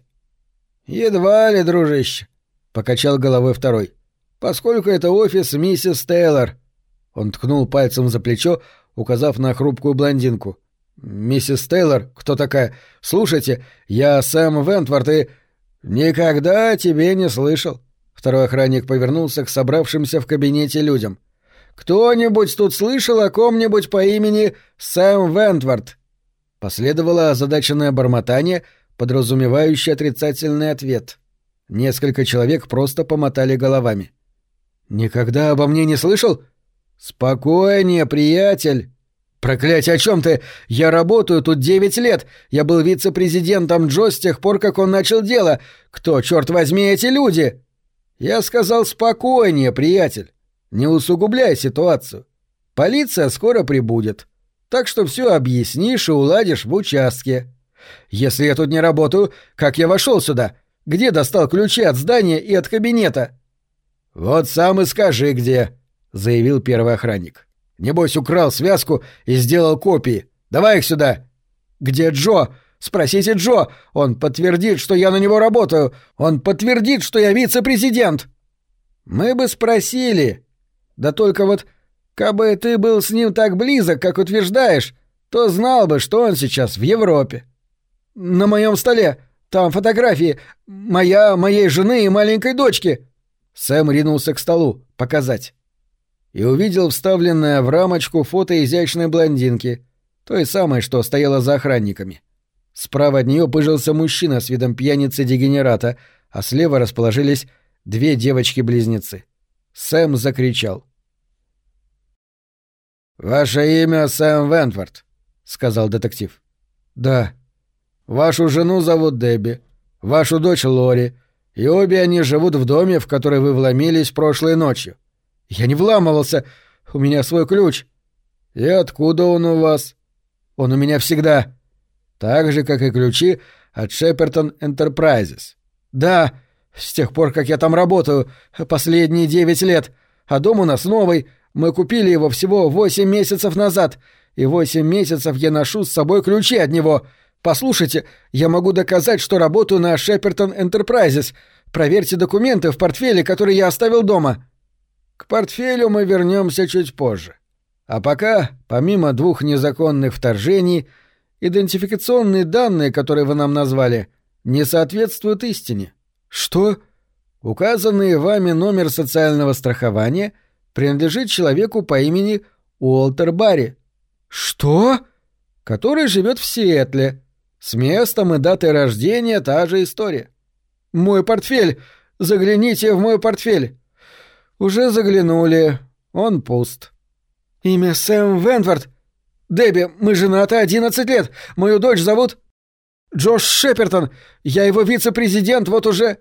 «Едва ли, дружище», — покачал головой второй. «Поскольку это офис миссис Тейлор». Он ткнул пальцем за плечо, указав на хрупкую блондинку. «Миссис Тейлор? Кто такая? Слушайте, я Сэм Вентворт и...» «Никогда о тебе не слышал». Второй охранник повернулся к собравшимся в кабинете людям. «Кто-нибудь тут слышал о ком-нибудь по имени Сэм Вентворт?» Последовало озадаченное бормотание, подразумевающее отрицательный ответ. Несколько человек просто помотали головами. «Никогда обо мне не слышал?» «Спокойнее, приятель!» «Проклятие, о чем ты? Я работаю тут 9 лет. Я был вице-президентом Джо с тех пор, как он начал дело. Кто, черт возьми, эти люди?» «Я сказал спокойнее, приятель. Не усугубляй ситуацию. Полиция скоро прибудет. Так что все объяснишь и уладишь в участке. Если я тут не работаю, как я вошел сюда? Где достал ключи от здания и от кабинета?» «Вот сам и скажи, где», — заявил первый охранник. «Небось, украл связку и сделал копии. Давай их сюда!» Где Джо? Спросите Джо! Он подтвердит, что я на него работаю! Он подтвердит, что я вице-президент!» «Мы бы спросили. Да только вот, кабы ты был с ним так близок, как утверждаешь, то знал бы, что он сейчас в Европе. На моем столе там фотографии моей жены и маленькой дочки». Сэм ринулся к столу показать. И увидел вставленное в рамочку фото изящной блондинки, той самой, что стояла за охранниками. Справа от нее пыжился мужчина с видом пьяницы-дегенерата, а слева расположились две девочки-близнецы. Сэм закричал. «Ваше имя Сэм Вентворд», — сказал детектив. «Да». «Вашу жену зовут Дебби, вашу дочь Лори, и обе они живут в доме, в который вы вломились прошлой ночью». «Я не вламывался, у меня свой ключ». «И откуда он у вас?» «Он у меня всегда». «Так же, как и ключи от Shepperton Enterprises». «Да, с тех пор, как я там работаю, последние 9 лет. А дом у нас новый, мы купили его всего 8 месяцев назад, и 8 месяцев я ношу с собой ключи от него. Послушайте, я могу доказать, что работаю на Shepperton Enterprises. Проверьте документы в портфеле, который я оставил дома». «К портфелю мы вернемся чуть позже. А пока, помимо 2 незаконных вторжений, идентификационные данные, которые вы нам назвали, не соответствуют истине». «Что?» «Указанный вами номер социального страхования принадлежит человеку по имени Уолтер Барри». «Что?» «Который живет в Сиэтле. С местом и датой рождения та же история». «Мой портфель! Загляните в мой портфель!» «Уже заглянули. Он пуст». «Имя Сэм Вентворд. Дебби, мы женаты 11 лет. Мою дочь зовут Джош Шепертон. Я его вице-президент вот уже...»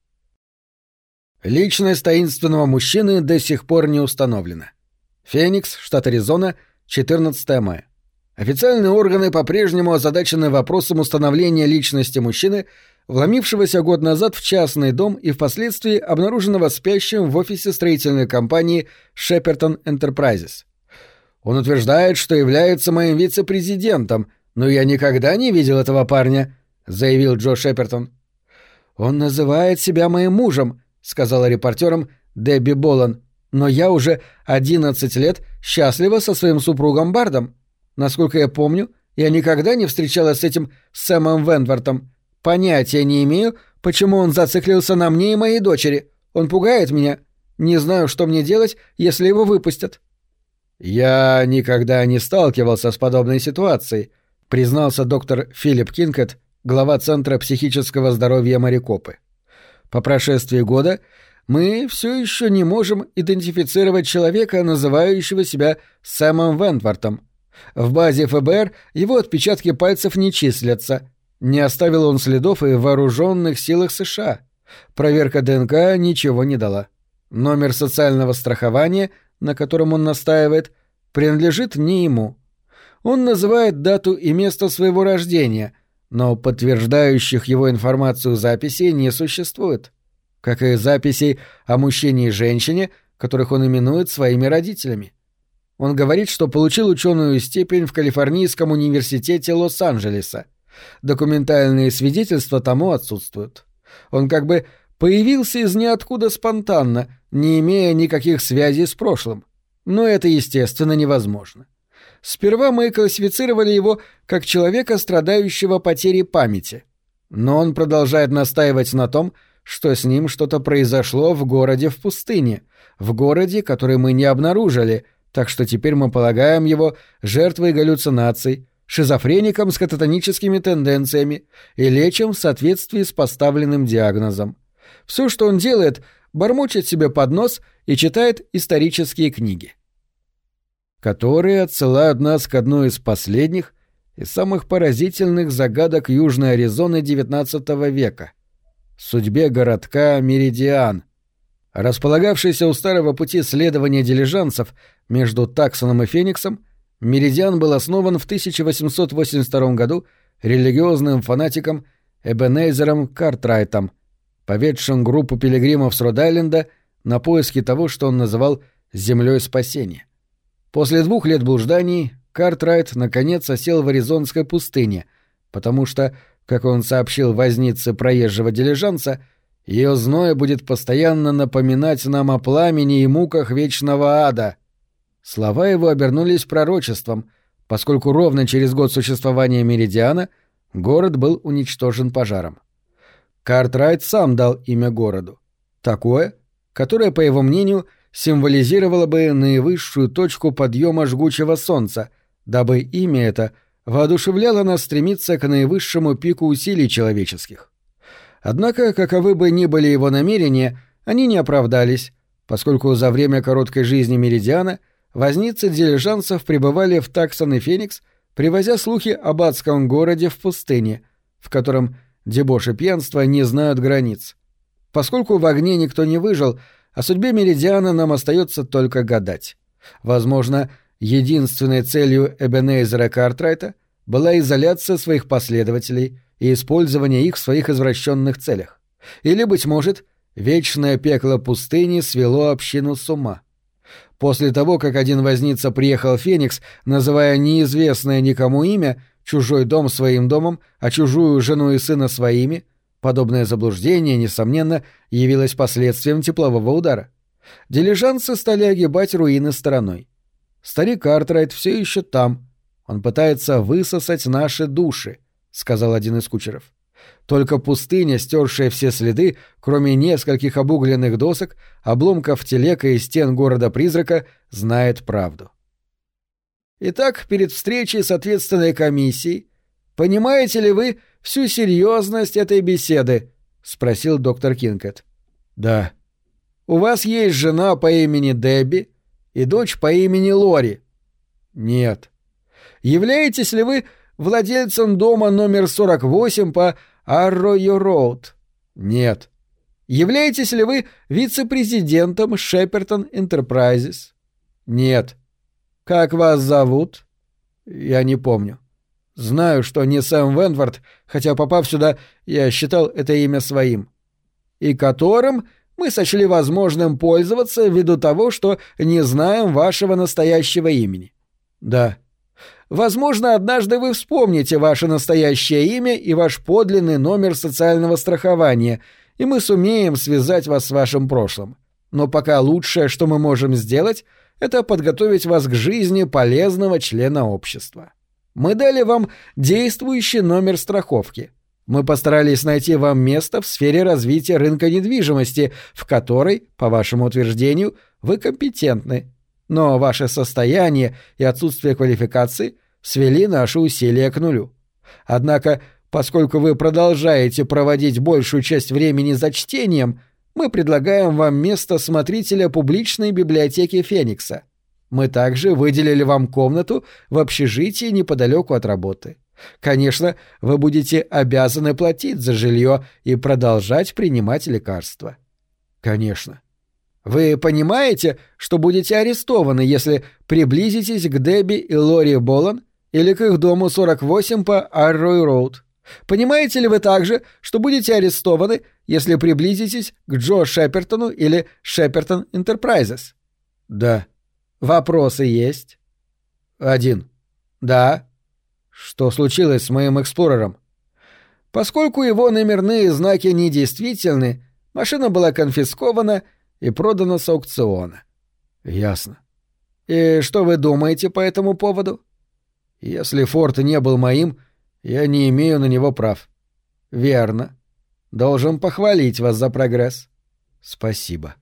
Личность таинственного мужчины до сих пор не установлена. Феникс, штат Аризона, 14 мая. Официальные органы по-прежнему озадачены вопросом установления личности мужчины, вломившегося год назад в частный дом и впоследствии обнаруженного спящим в офисе строительной компании Shepperton Enterprises. «Он утверждает, что является моим вице-президентом, но я никогда не видел этого парня», — заявил Джо Шепертон. «Он называет себя моим мужем», — сказала репортерам Дебби Болан, «но я уже 11 лет счастлива со своим супругом Бардом. Насколько я помню, я никогда не встречалась с этим Сэмом Вентвортом. Понятия не имею, почему он зациклился на мне и моей дочери. Он пугает меня. Не знаю, что мне делать, если его выпустят». «Я никогда не сталкивался с подобной ситуацией», — признался доктор Филипп Кинкет, глава Центра психического здоровья Марикопы. «По прошествии года мы все еще не можем идентифицировать человека, называющего себя Сэмом Вентвортом. В базе ФБР его отпечатки пальцев не числятся. Не оставил он следов и в вооруженных силах США. Проверка ДНК ничего не дала. Номер социального страхования, на котором он настаивает, принадлежит не ему. Он называет дату и место своего рождения, но подтверждающих его информацию записей не существует. Как и записей о мужчине и женщине, которых он именует своими родителями. Он говорит, что получил ученую степень в Калифорнийском университете Лос-Анджелеса. Документальные свидетельства тому отсутствуют. Он как бы появился из ниоткуда спонтанно, не имея никаких связей с прошлым. Но это, естественно, невозможно. Сперва мы классифицировали его как человека, страдающего потерей памяти. Но он продолжает настаивать на том, что с ним что-то произошло в городе в пустыне, в городе, который мы не обнаружили, так что теперь мы полагаем его жертвой галлюцинаций, шизофреником с кататоническими тенденциями и лечим в соответствии с поставленным диагнозом. Все, что он делает, бормочет себе под нос и читает исторические книги, которые отсылают нас к одной из последних и самых поразительных загадок Южной Аризоны XIX века — судьбе городка Меридиан, располагавшийся у старого пути следования дилижансов между Таксоном и Фениксом. Меридиан был основан в 1882 году религиозным фанатиком Эбенезером Картрайтом, поведшим группу пилигримов с Род-Айленда на поиски того, что он называл «землей спасения». После 2 лет блужданий Картрайт наконец осел в Аризонской пустыне, потому что, как он сообщил вознице проезжего дилижанса, ее зной будет постоянно напоминать нам о пламени и муках вечного ада. Слова его обернулись пророчеством, поскольку ровно через год существования Меридиана город был уничтожен пожаром. Картрайт сам дал имя городу. Такое, которое, по его мнению, символизировало бы наивысшую точку подъема жгучего солнца, дабы имя это воодушевляло нас стремиться к наивысшему пику усилий человеческих. Однако, каковы бы ни были его намерения, они не оправдались, поскольку за время короткой жизни Меридиана возницы дилижансов прибывали в Таксон и Феникс, привозя слухи об адском городе в пустыне, в котором дебош и пьянство не знают границ. Поскольку в огне никто не выжил, о судьбе Меридиана нам остается только гадать. Возможно, единственной целью Эбенезера Картрайта была изоляция своих последователей и использование их в своих извращенных целях. Или, быть может, вечное пекло пустыни свело общину с ума. После того, как один возница приехал в Феникс, называя неизвестное никому имя, чужой дом своим домом, а чужую жену и сына своими, подобное заблуждение, несомненно, явилось последствием теплового удара. Дилижансы стали огибать руины стороной. Старик Картрайт все еще там. Он пытается высосать наши души, — сказал один из кучеров. Только пустыня, стершая все следы, кроме нескольких обугленных досок, обломков телег и стен города-призрака, знает правду. Итак, перед встречей с ответственной комиссией, понимаете ли вы всю серьезность этой беседы? — спросил доктор Кинкет. — Да. — У вас есть жена по имени Дебби и дочь по имени Лори? — Нет. — Являетесь ли вы владельцем дома номер 48 по Арройо-Роуд? — Нет. — Являетесь ли вы вице-президентом Шепертон Энтерпрайзес? — Нет. — Как вас зовут? — Я не помню. Знаю, что не Сэм Вентворд, хотя, попав сюда, я считал это имя своим. И которым мы сочли возможным пользоваться ввиду того, что не знаем вашего настоящего имени. Да. Возможно, однажды вы вспомните ваше настоящее имя и ваш подлинный номер социального страхования, и мы сумеем связать вас с вашим прошлым. Но пока лучшее, что мы можем сделать, это подготовить вас к жизни полезного члена общества. Мы дали вам действующий номер страховки. Мы постарались найти вам место в сфере развития рынка недвижимости, в которой, по вашему утверждению, вы компетентны. Но ваше состояние и отсутствие квалификации свели наши усилия к нулю. Однако, поскольку вы продолжаете проводить большую часть времени за чтением, мы предлагаем вам место смотрителя публичной библиотеки Феникса. Мы также выделили вам комнату в общежитии неподалеку от работы. Конечно, вы будете обязаны платить за жилье и продолжать принимать лекарства. Конечно. Вы понимаете, что будете арестованы, если приблизитесь к Дебби и Лори Болан или к их дому 48 по Аррой-Роуд? Понимаете ли вы также, что будете арестованы, если приблизитесь к Джо Шепертону или Шепертон Энтерпрайзес? Да. Вопросы есть? Один. Да. Что случилось с моим эксплорером? Поскольку его номерные знаки недействительны, машина была конфискована и продана с аукциона. Ясно. И что вы думаете по этому поводу? Если Форд не был моим, я не имею на него прав. Верно. Должен похвалить вас за прогресс. Спасибо.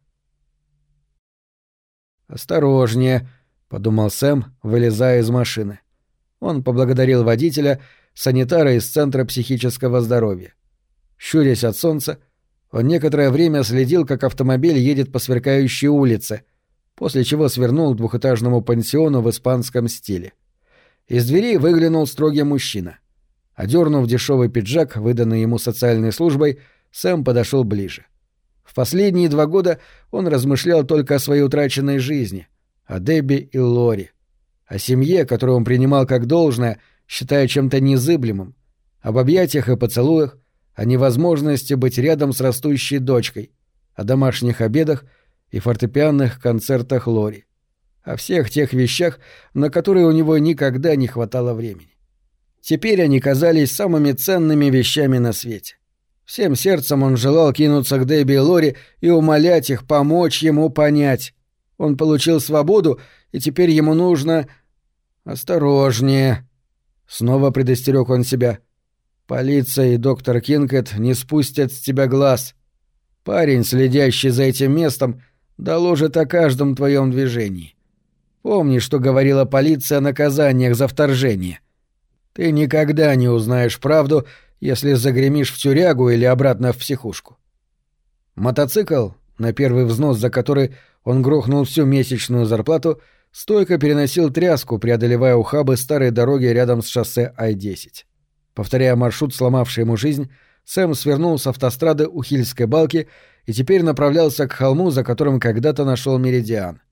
«Осторожнее», — подумал Сэм, вылезая из машины. Он поблагодарил водителя, санитара из Центра психического здоровья. Щурясь от солнца, он некоторое время следил, как автомобиль едет по сверкающей улице, после чего свернул к двухэтажному пансиону в испанском стиле. Из дверей выглянул строгий мужчина. Одернув дешевый пиджак, выданный ему социальной службой, Сэм подошел ближе. В последние 2 года он размышлял только о своей утраченной жизни, о Дебби и Лори, о семье, которую он принимал как должное, считая чем-то незыблемым, об объятиях и поцелуях, о невозможности быть рядом с растущей дочкой, о домашних обедах и фортепианных концертах Лори. о всех тех вещах, на которые у него никогда не хватало времени. Теперь они казались самыми ценными вещами на свете. Всем сердцем он желал кинуться к Дебби и Лори и умолять их помочь ему понять. Он получил свободу, и теперь ему нужно... «Осторожнее!» — снова предостерег он себя. «Полиция и доктор Кинкет не спустят с тебя глаз. Парень, следящий за этим местом, доложит о каждом твоем движении. Помни, что говорила полиция о наказаниях за вторжение. Ты никогда не узнаешь правду, если загремишь в тюрягу или обратно в психушку». Мотоцикл, на первый взнос за который он грохнул всю месячную зарплату, стойко переносил тряску, преодолевая ухабы старой дороги рядом с шоссе Ай-10. Повторяя маршрут, сломавший ему жизнь, Сэм свернул с автострады у Хильской балки и теперь направлялся к холму, за которым когда-то нашел Меридиан.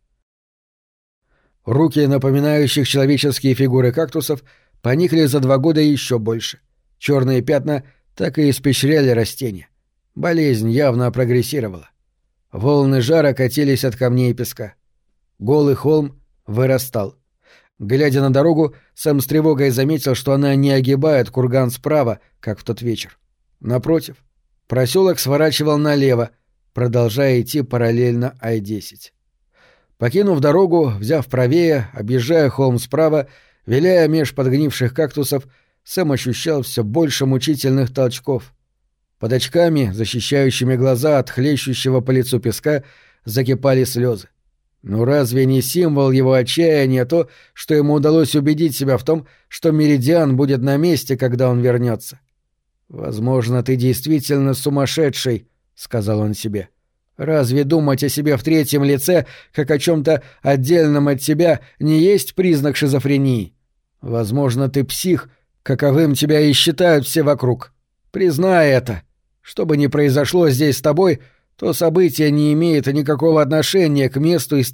Руки, напоминающих человеческие фигуры кактусов, поникли за 2 года еще больше. Черные пятна так и испещряли растения. Болезнь явно прогрессировала. Волны жара катились от камней и песка. Голый холм вырастал. Глядя на дорогу, Сэм с тревогой заметил, что она не огибает курган справа, как в тот вечер. Напротив, проселок сворачивал налево, продолжая идти параллельно Ай-10. Покинув дорогу, взяв правее, объезжая холм справа, виляя меж подгнивших кактусов, Сэм ощущал все больше мучительных толчков. Под очками, защищающими глаза от хлещущего по лицу песка, закипали слезы. Но разве не символ его отчаяния то, что ему удалось убедить себя в том, что Меридиан будет на месте, когда он вернется? «Возможно, ты действительно сумасшедший», — сказал он себе. «Разве думать о себе в третьем лице, как о чем-то отдельном от тебя, не есть признак шизофрении? Возможно, ты псих, каковым тебя и считают все вокруг. Признай это. Что бы ни произошло здесь с тобой, то событие не имеет никакого отношения к месту из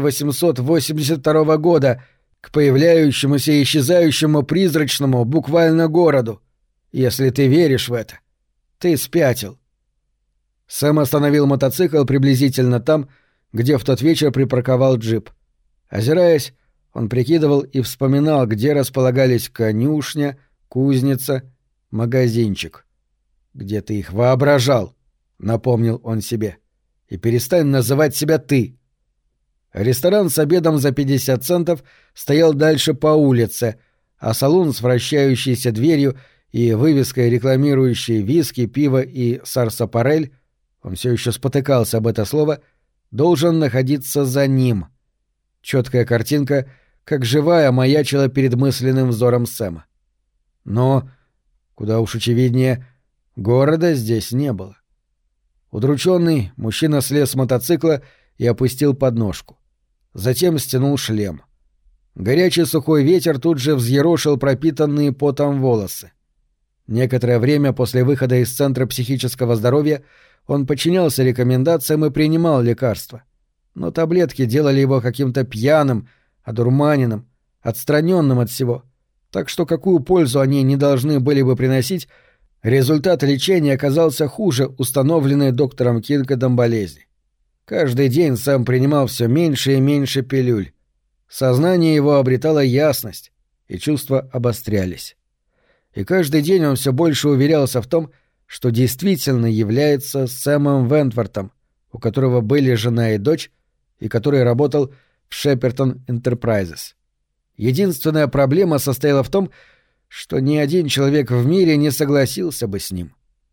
1882 года, к появляющемуся и исчезающему призрачному буквально городу. Если ты веришь в это, ты спятил». Сэм остановил мотоцикл приблизительно там, где в тот вечер припарковал джип. Озираясь, он прикидывал и вспоминал, где располагались конюшня, кузница, магазинчик. «Где ты их воображал?» — напомнил он себе. «И перестань называть себя «ты». Ресторан с обедом за 50 центов стоял дальше по улице, а салон с вращающейся дверью и вывеской, рекламирующей виски, пиво и сарсапарель, он все еще спотыкался об это слово, должен находиться за ним. Четкая картинка, как живая, маячила перед мысленным взором Сэма. Но, куда уж очевиднее, города здесь не было. Удрученный, мужчина слез с мотоцикла и опустил подножку. Затем стянул шлем. Горячий сухой ветер тут же взъерошил пропитанные потом волосы. Некоторое время после выхода из Центра психического здоровья он подчинялся рекомендациям и принимал лекарства. Но таблетки делали его каким-то пьяным, одурманенным, отстраненным от всего. Так что какую пользу они не должны были бы приносить, результат лечения оказался хуже установленной доктором Кинкетом болезни. Каждый день Сэм принимал все меньше и меньше пилюль. Сознание его обретало ясность, и чувства обострялись. И каждый день он все больше уверялся в том, что действительно является Сэмом Вентвортом, у которого были жена и дочь, и который работал в Шепертон Энтерпрайзес. Единственная проблема состояла в том, что ни один человек в мире не согласился бы с ним.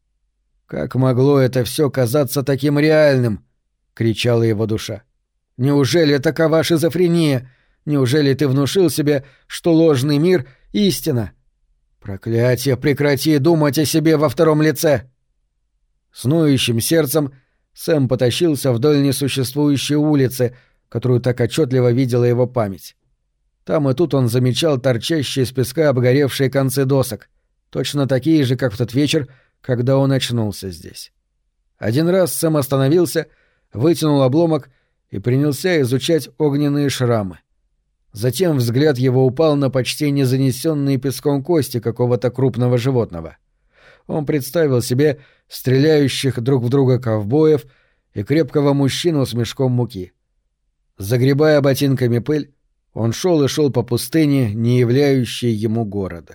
«Как могло это все казаться таким реальным?» — кричала его душа. «Неужели такова шизофрения? Неужели ты внушил себе, что ложный мир — истина? Проклятие, прекрати думать о себе во втором лице!» С ноющим сердцем Сэм потащился вдоль несуществующей улицы, которую так отчетливо видела его память. Там и тут он замечал торчащие из песка обгоревшие концы досок, точно такие же, как в тот вечер, когда он очнулся здесь. Один раз Сэм остановился, вытянул обломок и принялся изучать огненные шрамы. Затем взгляд его упал на почти не занесенные песком кости какого-то крупного животного. Он представил себе стреляющих друг в друга ковбоев и крепкого мужчину с мешком муки. Загребая ботинками пыль, он шел и шел по пустыне, не являющей ему города.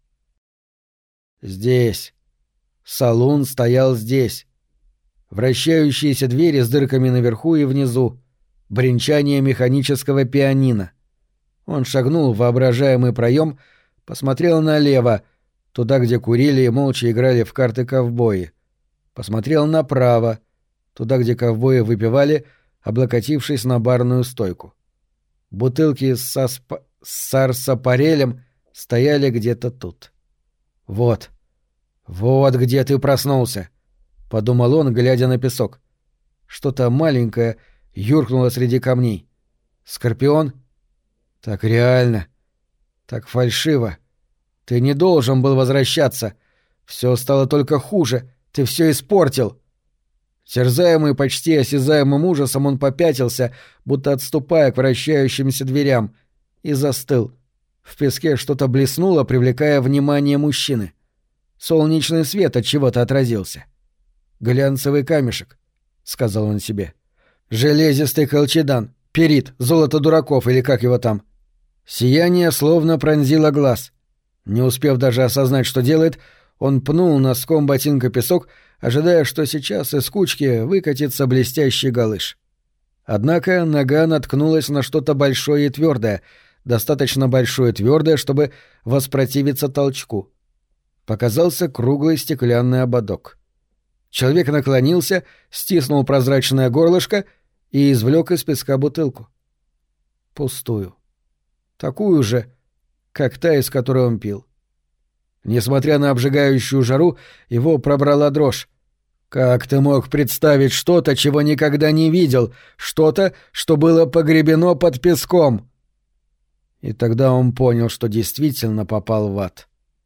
Здесь. Салун стоял здесь. Вращающиеся двери с дырками наверху и внизу. Бренчание механического пианино. Он шагнул в воображаемый проем, посмотрел налево, туда, где курили и молча играли в карты ковбои. Посмотрел направо, туда, где ковбои выпивали, облокотившись на барную стойку. Бутылки с сарсапарелем стояли где-то тут. «Вот. Вот где ты проснулся», — подумал он, глядя на песок. Что-то маленькое юркнуло среди камней. «Скорпион? Так реально. Так фальшиво. Ты не должен был возвращаться. Все стало только хуже. Ты все испортил». Терзаемый почти осязаемым ужасом, он попятился, будто отступая к вращающимся дверям, и застыл. В песке что-то блеснуло, привлекая внимание мужчины. Солнечный свет от чего-то отразился. «Глянцевый камешек», — сказал он себе. «Железистый колчедан, перит, золото дураков или как его там». Сияние словно пронзило глаз. Не успев даже осознать, что делает, он пнул носком ботинка песок, ожидая, что сейчас из кучки выкатится блестящий галыш. Однако нога наткнулась на что-то большое и твердое, достаточно большое и твердое, чтобы воспротивиться толчку. Показался круглый стеклянный ободок. Человек наклонился, стиснул прозрачное горлышко и извлек из песка бутылку. Пустую. Такую же, как та, из которой он пил. Несмотря на обжигающую жару, его пробрала дрожь. Как ты мог представить что-то, чего никогда не видел, что-то, что было погребено под песком? И тогда он понял, что действительно попал в ад.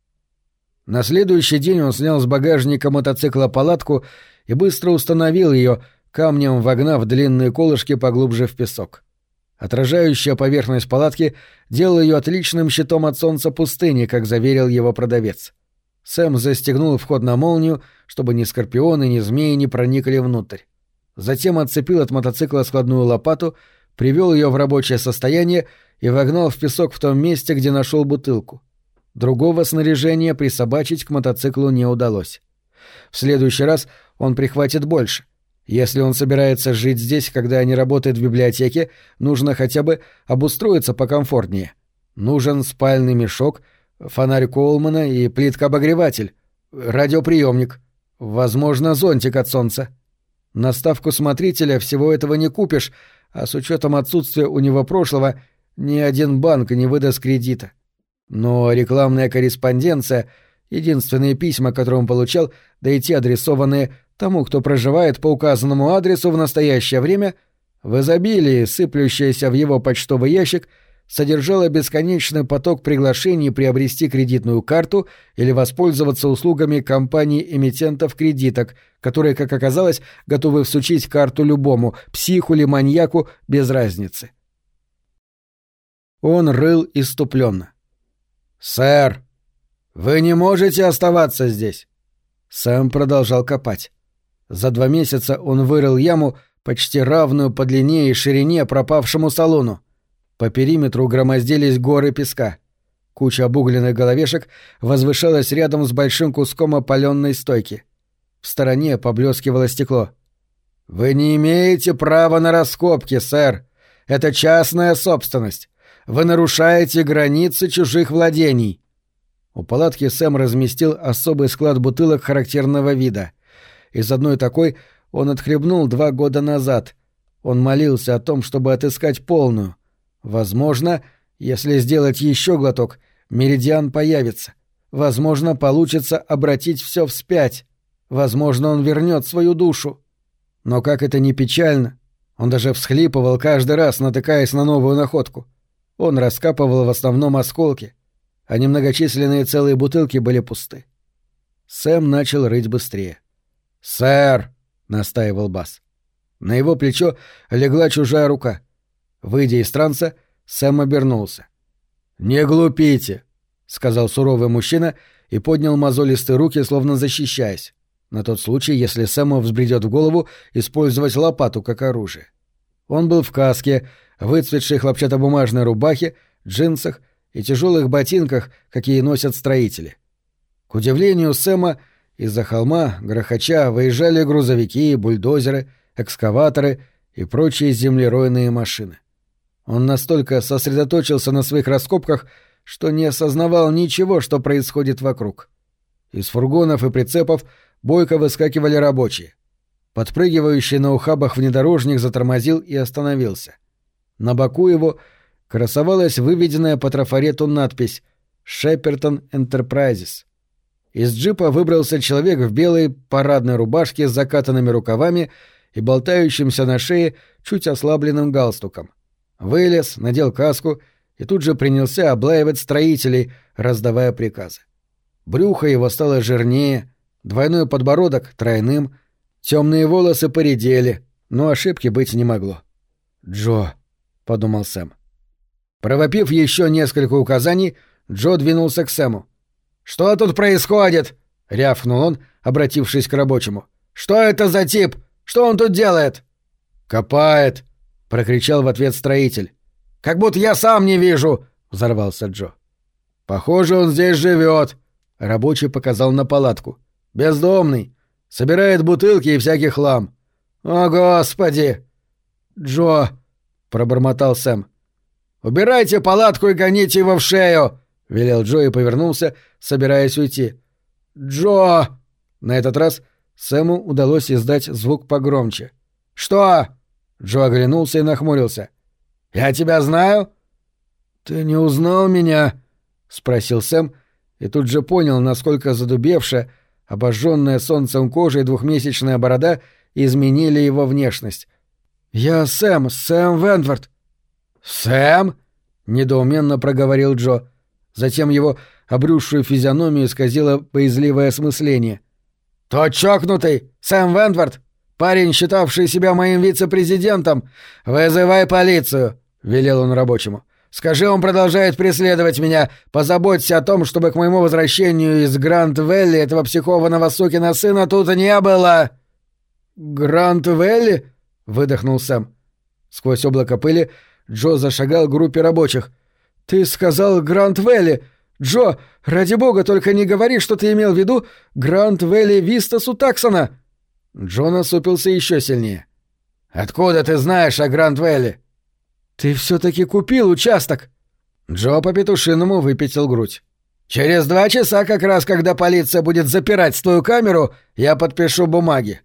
На следующий день он снял с багажника мотоцикла палатку и быстро установил ее, камнем вогнав длинные колышки поглубже в песок. Отражающая поверхность палатки делала ее отличным щитом от солнца пустыни, как заверил его продавец. Сэм застегнул вход на молнию, чтобы ни скорпионы, ни змеи не проникли внутрь. Затем отцепил от мотоцикла складную лопату, привел ее в рабочее состояние и вогнал в песок в том месте, где нашел бутылку. Другого снаряжения присобачить к мотоциклу не удалось. В следующий раз он прихватит больше. Если он собирается жить здесь, когда не работает в библиотеке, нужно хотя бы обустроиться покомфортнее. Нужен спальный мешок, фонарь Коулмана и плитка-обогреватель, радиоприемник, возможно, зонтик от солнца. На ставку смотрителя всего этого не купишь, а с учетом отсутствия у него прошлого ни один банк не выдаст кредита. Но рекламная корреспонденция, единственные письма, которые он получал, да и те адресованные тому, кто проживает по указанному адресу в настоящее время, в изобилии, сыплющаяся в его почтовый ящик, содержала бесконечный поток приглашений приобрести кредитную карту или воспользоваться услугами компаний-эмитентов кредиток, которые, как оказалось, готовы всучить карту любому, психу или маньяку, без разницы. Он рыл исступленно. «Сэр, вы не можете оставаться здесь!» Сэм продолжал копать. За 2 месяца он вырыл яму, почти равную по длине и ширине пропавшему салону. По периметру громоздились горы песка. Куча обугленных головешек возвышалась рядом с большим куском опаленной стойки. В стороне поблескивало стекло. «Вы не имеете права на раскопки, сэр. Это частная собственность. Вы нарушаете границы чужих владений». У палатки Сэм разместил особый склад бутылок характерного вида. Из одной такой он отхлебнул 2 года назад. Он молился о том, чтобы отыскать полную. Возможно, если сделать еще глоток, меридиан появится. Возможно, получится обратить все вспять. Возможно, он вернет свою душу. Но как это ни печально, он даже всхлипывал каждый раз, натыкаясь на новую находку. Он раскапывал в основном осколки, а немногочисленные целые бутылки были пусты. Сэм начал рыть быстрее. «Сэр!» — настаивал Бас. На его плечо легла чужая рука. Выйдя из транса, Сэм обернулся. «Не глупите!» — сказал суровый мужчина и поднял мозолистые руки, словно защищаясь, на тот случай, если Сэму взбредет в голову использовать лопату как оружие. Он был в каске, выцветшей хлопчатобумажной рубахе, джинсах и тяжелых ботинках, какие носят строители. К удивлению Сэма, из-за холма, грохоча, выезжали грузовики, бульдозеры, экскаваторы и прочие землеройные машины. Он настолько сосредоточился на своих раскопках, что не осознавал ничего, что происходит вокруг. Из фургонов и прицепов бойко выскакивали рабочие. Подпрыгивающий на ухабах внедорожник затормозил и остановился. На боку его красовалась выведенная по трафарету надпись «Шепертон Энтерпрайзес». Из джипа выбрался человек в белой парадной рубашке с закатанными рукавами и болтающимся на шее чуть ослабленным галстуком. Вылез, надел каску и тут же принялся облаивать строителей, раздавая приказы. Брюхо его стало жирнее, двойной подбородок — тройным, темные волосы поредели, но ошибки быть не могло. «Джо», — подумал Сэм. Провопив еще несколько указаний, Джо двинулся к Сэму. «Что тут происходит?» — рявкнул он, обратившись к рабочему. «Что это за тип? Что он тут делает?» «Копает», — прокричал в ответ строитель. «Как будто я сам не вижу!» — взорвался Джо. «Похоже, он здесь живет», — рабочий показал на палатку. «Бездомный. Собирает бутылки и всякий хлам». «О, Господи!» «Джо!» — пробормотал Сэм. «Убирайте палатку и гоните его в шею!» — велел Джо и повернулся, собираясь уйти. «Джо!» На этот раз Сэму удалось издать звук погромче. «Что?» Джо оглянулся и нахмурился. «Я тебя знаю?» «Ты не узнал меня?» — спросил Сэм, и тут же понял, насколько задубевшая, обожженная солнцем кожа и двухмесячная борода изменили его внешность. «Я Сэм Вентворд». «Сэм?» — недоуменно проговорил Джо. Затем его обрюзшую физиономию исказило боязливое осмысление. «Тот чокнутый, Сэм Вентворд, парень, считавший себя моим вице-президентом. Вызывай полицию», — велел он рабочему. «Скажи, он продолжает преследовать меня. Позаботься о том, чтобы к моему возвращению из Гранд-Вэлли этого психованного сукина сына тут не было». «Гранд-Вэлли?» — выдохнул Сэм. Сквозь облако пыли Джо зашагал к группе рабочих. «Ты сказал Гранд-Вэлли! Джо, ради бога, только не говори, что ты имел в виду Гранд-Вэлли Вистасу Таксона!» Джо насупился еще сильнее. «Откуда ты знаешь о Гранд-Вэлли?» «Ты все-таки купил участок!» Джо по-петушиному выпятил грудь. «Через 2 часа, как раз когда полиция будет запирать твою камеру, я подпишу бумаги».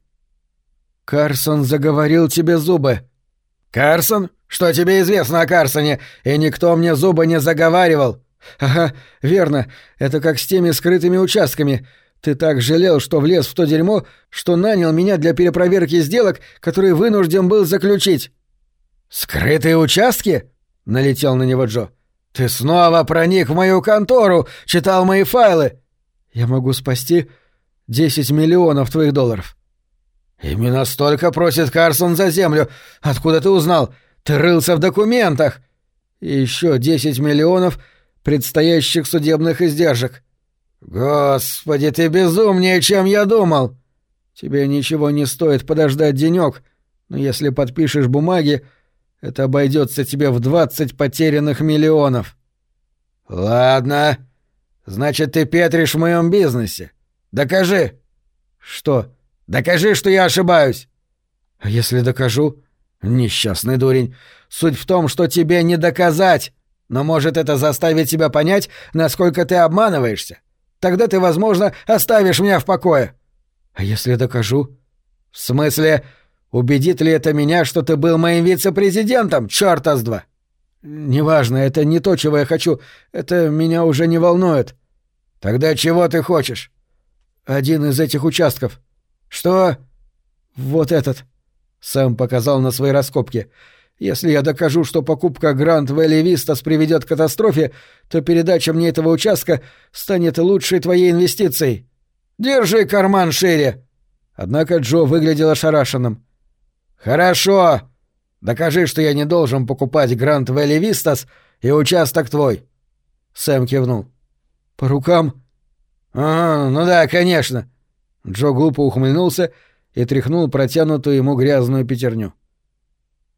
«Карсон заговорил тебе зубы». «Карсон? Что тебе известно о Карсоне? И никто мне зубы не заговаривал». «Ага, верно. Это как с теми скрытыми участками. Ты так жалел, что влез в то дерьмо, что нанял меня для перепроверки сделок, которые вынужден был заключить». «Скрытые участки?» — налетел на него Джо. «Ты снова проник в мою контору, читал мои файлы». «Я могу спасти 10 миллионов твоих долларов». «Именно столько просит Карсон за землю. Откуда ты узнал? Ты рылся в документах». «И еще 10 миллионов предстоящих судебных издержек». «Господи, ты безумнее, чем я думал!» «Тебе ничего не стоит подождать денек, но если подпишешь бумаги, это обойдется тебе в 20 потерянных миллионов». «Ладно. Значит, ты петришь в моем бизнесе. Докажи». «Что?» «Докажи, что я ошибаюсь». «А если докажу?» «Несчастный дурень. Суть в том, что тебе не доказать. Но может это заставить тебя понять, насколько ты обманываешься. Тогда ты, возможно, оставишь меня в покое». «А если докажу?» «В смысле, убедит ли это меня, что ты был моим вице-президентом, чёрта с два?» «Неважно, это не то, чего я хочу. Это меня уже не волнует». «Тогда чего ты хочешь?» «Один из этих участков». «Что?» «Вот этот». Сэм показал на свои раскопки. «Если я докажу, что покупка Гранд-Вэлли Вистас приведет к катастрофе, то передача мне этого участка станет лучшей твоей инвестицией. Держи карман шире!» Однако Джо выглядел ошарашенным. «Хорошо. Докажи, что я не должен покупать Гранд-Вэлли Вистас, и участок твой». Сэм кивнул. «По рукам?» «Ага, ну да, конечно». Джо глупо ухмыльнулся и тряхнул протянутую ему грязную пятерню.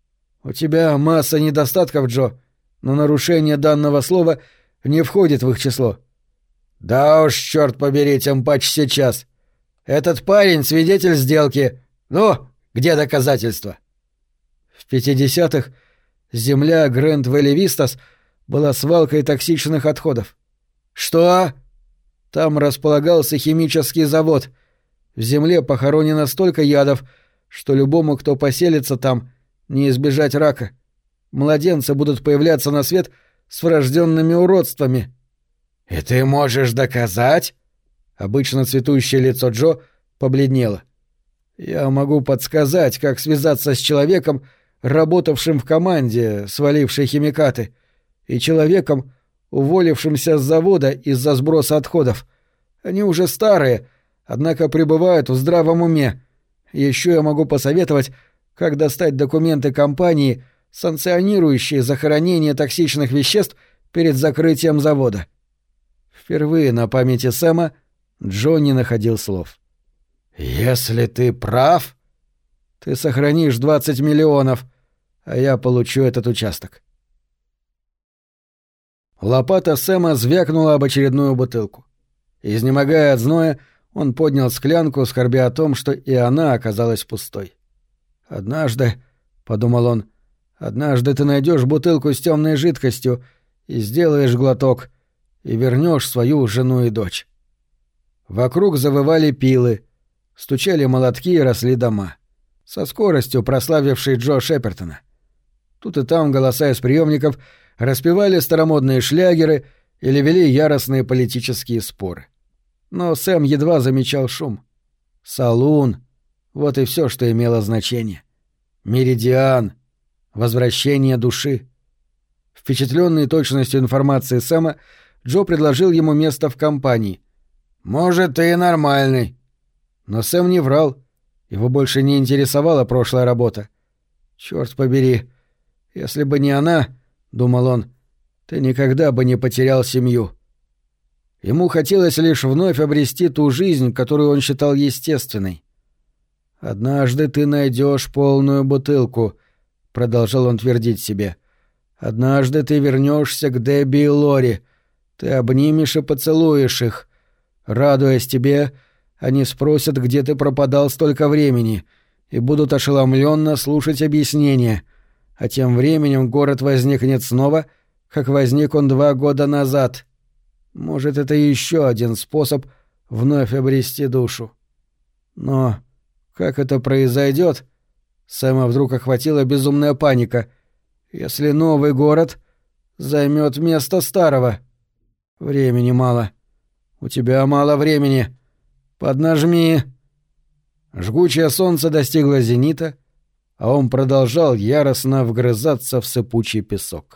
У тебя масса недостатков, Джо, но нарушение данного слова не входит в их число. Да уж, черт побери, тем паче сейчас. Этот парень — свидетель сделки. Ну, где доказательства? В 50-х земля Грэнд-Вэлли-Вистас была свалкой токсичных отходов. Что? Там располагался химический завод. В земле похоронено столько ядов, что любому, кто поселится там, не избежать рака. Младенцы будут появляться на свет с врожденными уродствами. И ты можешь доказать? Обычно цветущее лицо Джо побледнело. Я могу подсказать, как связаться с человеком, работавшим в команде, свалившей химикаты, и человеком, уволившимся с завода из-за сброса отходов. Они уже старые, однако пребывают в здравом уме. Еще я могу посоветовать, как достать документы компании, санкционирующие захоронение токсичных веществ перед закрытием завода. Впервые на памяти Сэма Джо не находил слов. «Если ты прав, ты сохранишь 20 миллионов, а я получу этот участок». Лопата Сэма звякнула об очередную бутылку. Изнемогая от зноя, он поднял склянку, скорбя о том, что и она оказалась пустой. «Однажды, — подумал он, — однажды ты найдешь бутылку с темной жидкостью и сделаешь глоток, и вернешь свою жену и дочь». Вокруг завывали пилы, стучали молотки и росли дома, со скоростью прославившей Джо Шепертона. Тут и там голоса из приемников распевали старомодные шлягеры или вели яростные политические споры. Но Сэм едва замечал шум. Салун — вот и все, что имело значение. Меридиан — возвращение души. Впечатленный точностью информации Сэма, Джо предложил ему место в компании. «Может, ты и нормальный». Но Сэм не врал. Его больше не интересовала прошлая работа. «Чёрт побери, если бы не она, — думал он, — ты никогда бы не потерял семью». Ему хотелось лишь вновь обрести ту жизнь, которую он считал естественной. «Однажды ты найдешь полную бутылку», — продолжал он твердить себе. «Однажды ты вернешься к Дебби и Лори. Ты обнимешь и поцелуешь их. Радуясь тебе, они спросят, где ты пропадал столько времени, и будут ошеломленно слушать объяснения. А тем временем город возникнет снова, как возник он 2 года назад. Может, это еще один способ вновь обрести душу. Но как это произойдет? Сэма вдруг охватила безумная паника. Если новый город займет место старого. Времени мало. У тебя мало времени. Поднажми. Жгучее солнце достигло зенита, а он продолжал яростно вгрызаться в сыпучий песок.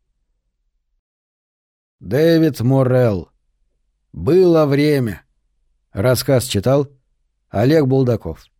Дэвид Моррелл. «Было время». Рассказ читал Олег Булдаков.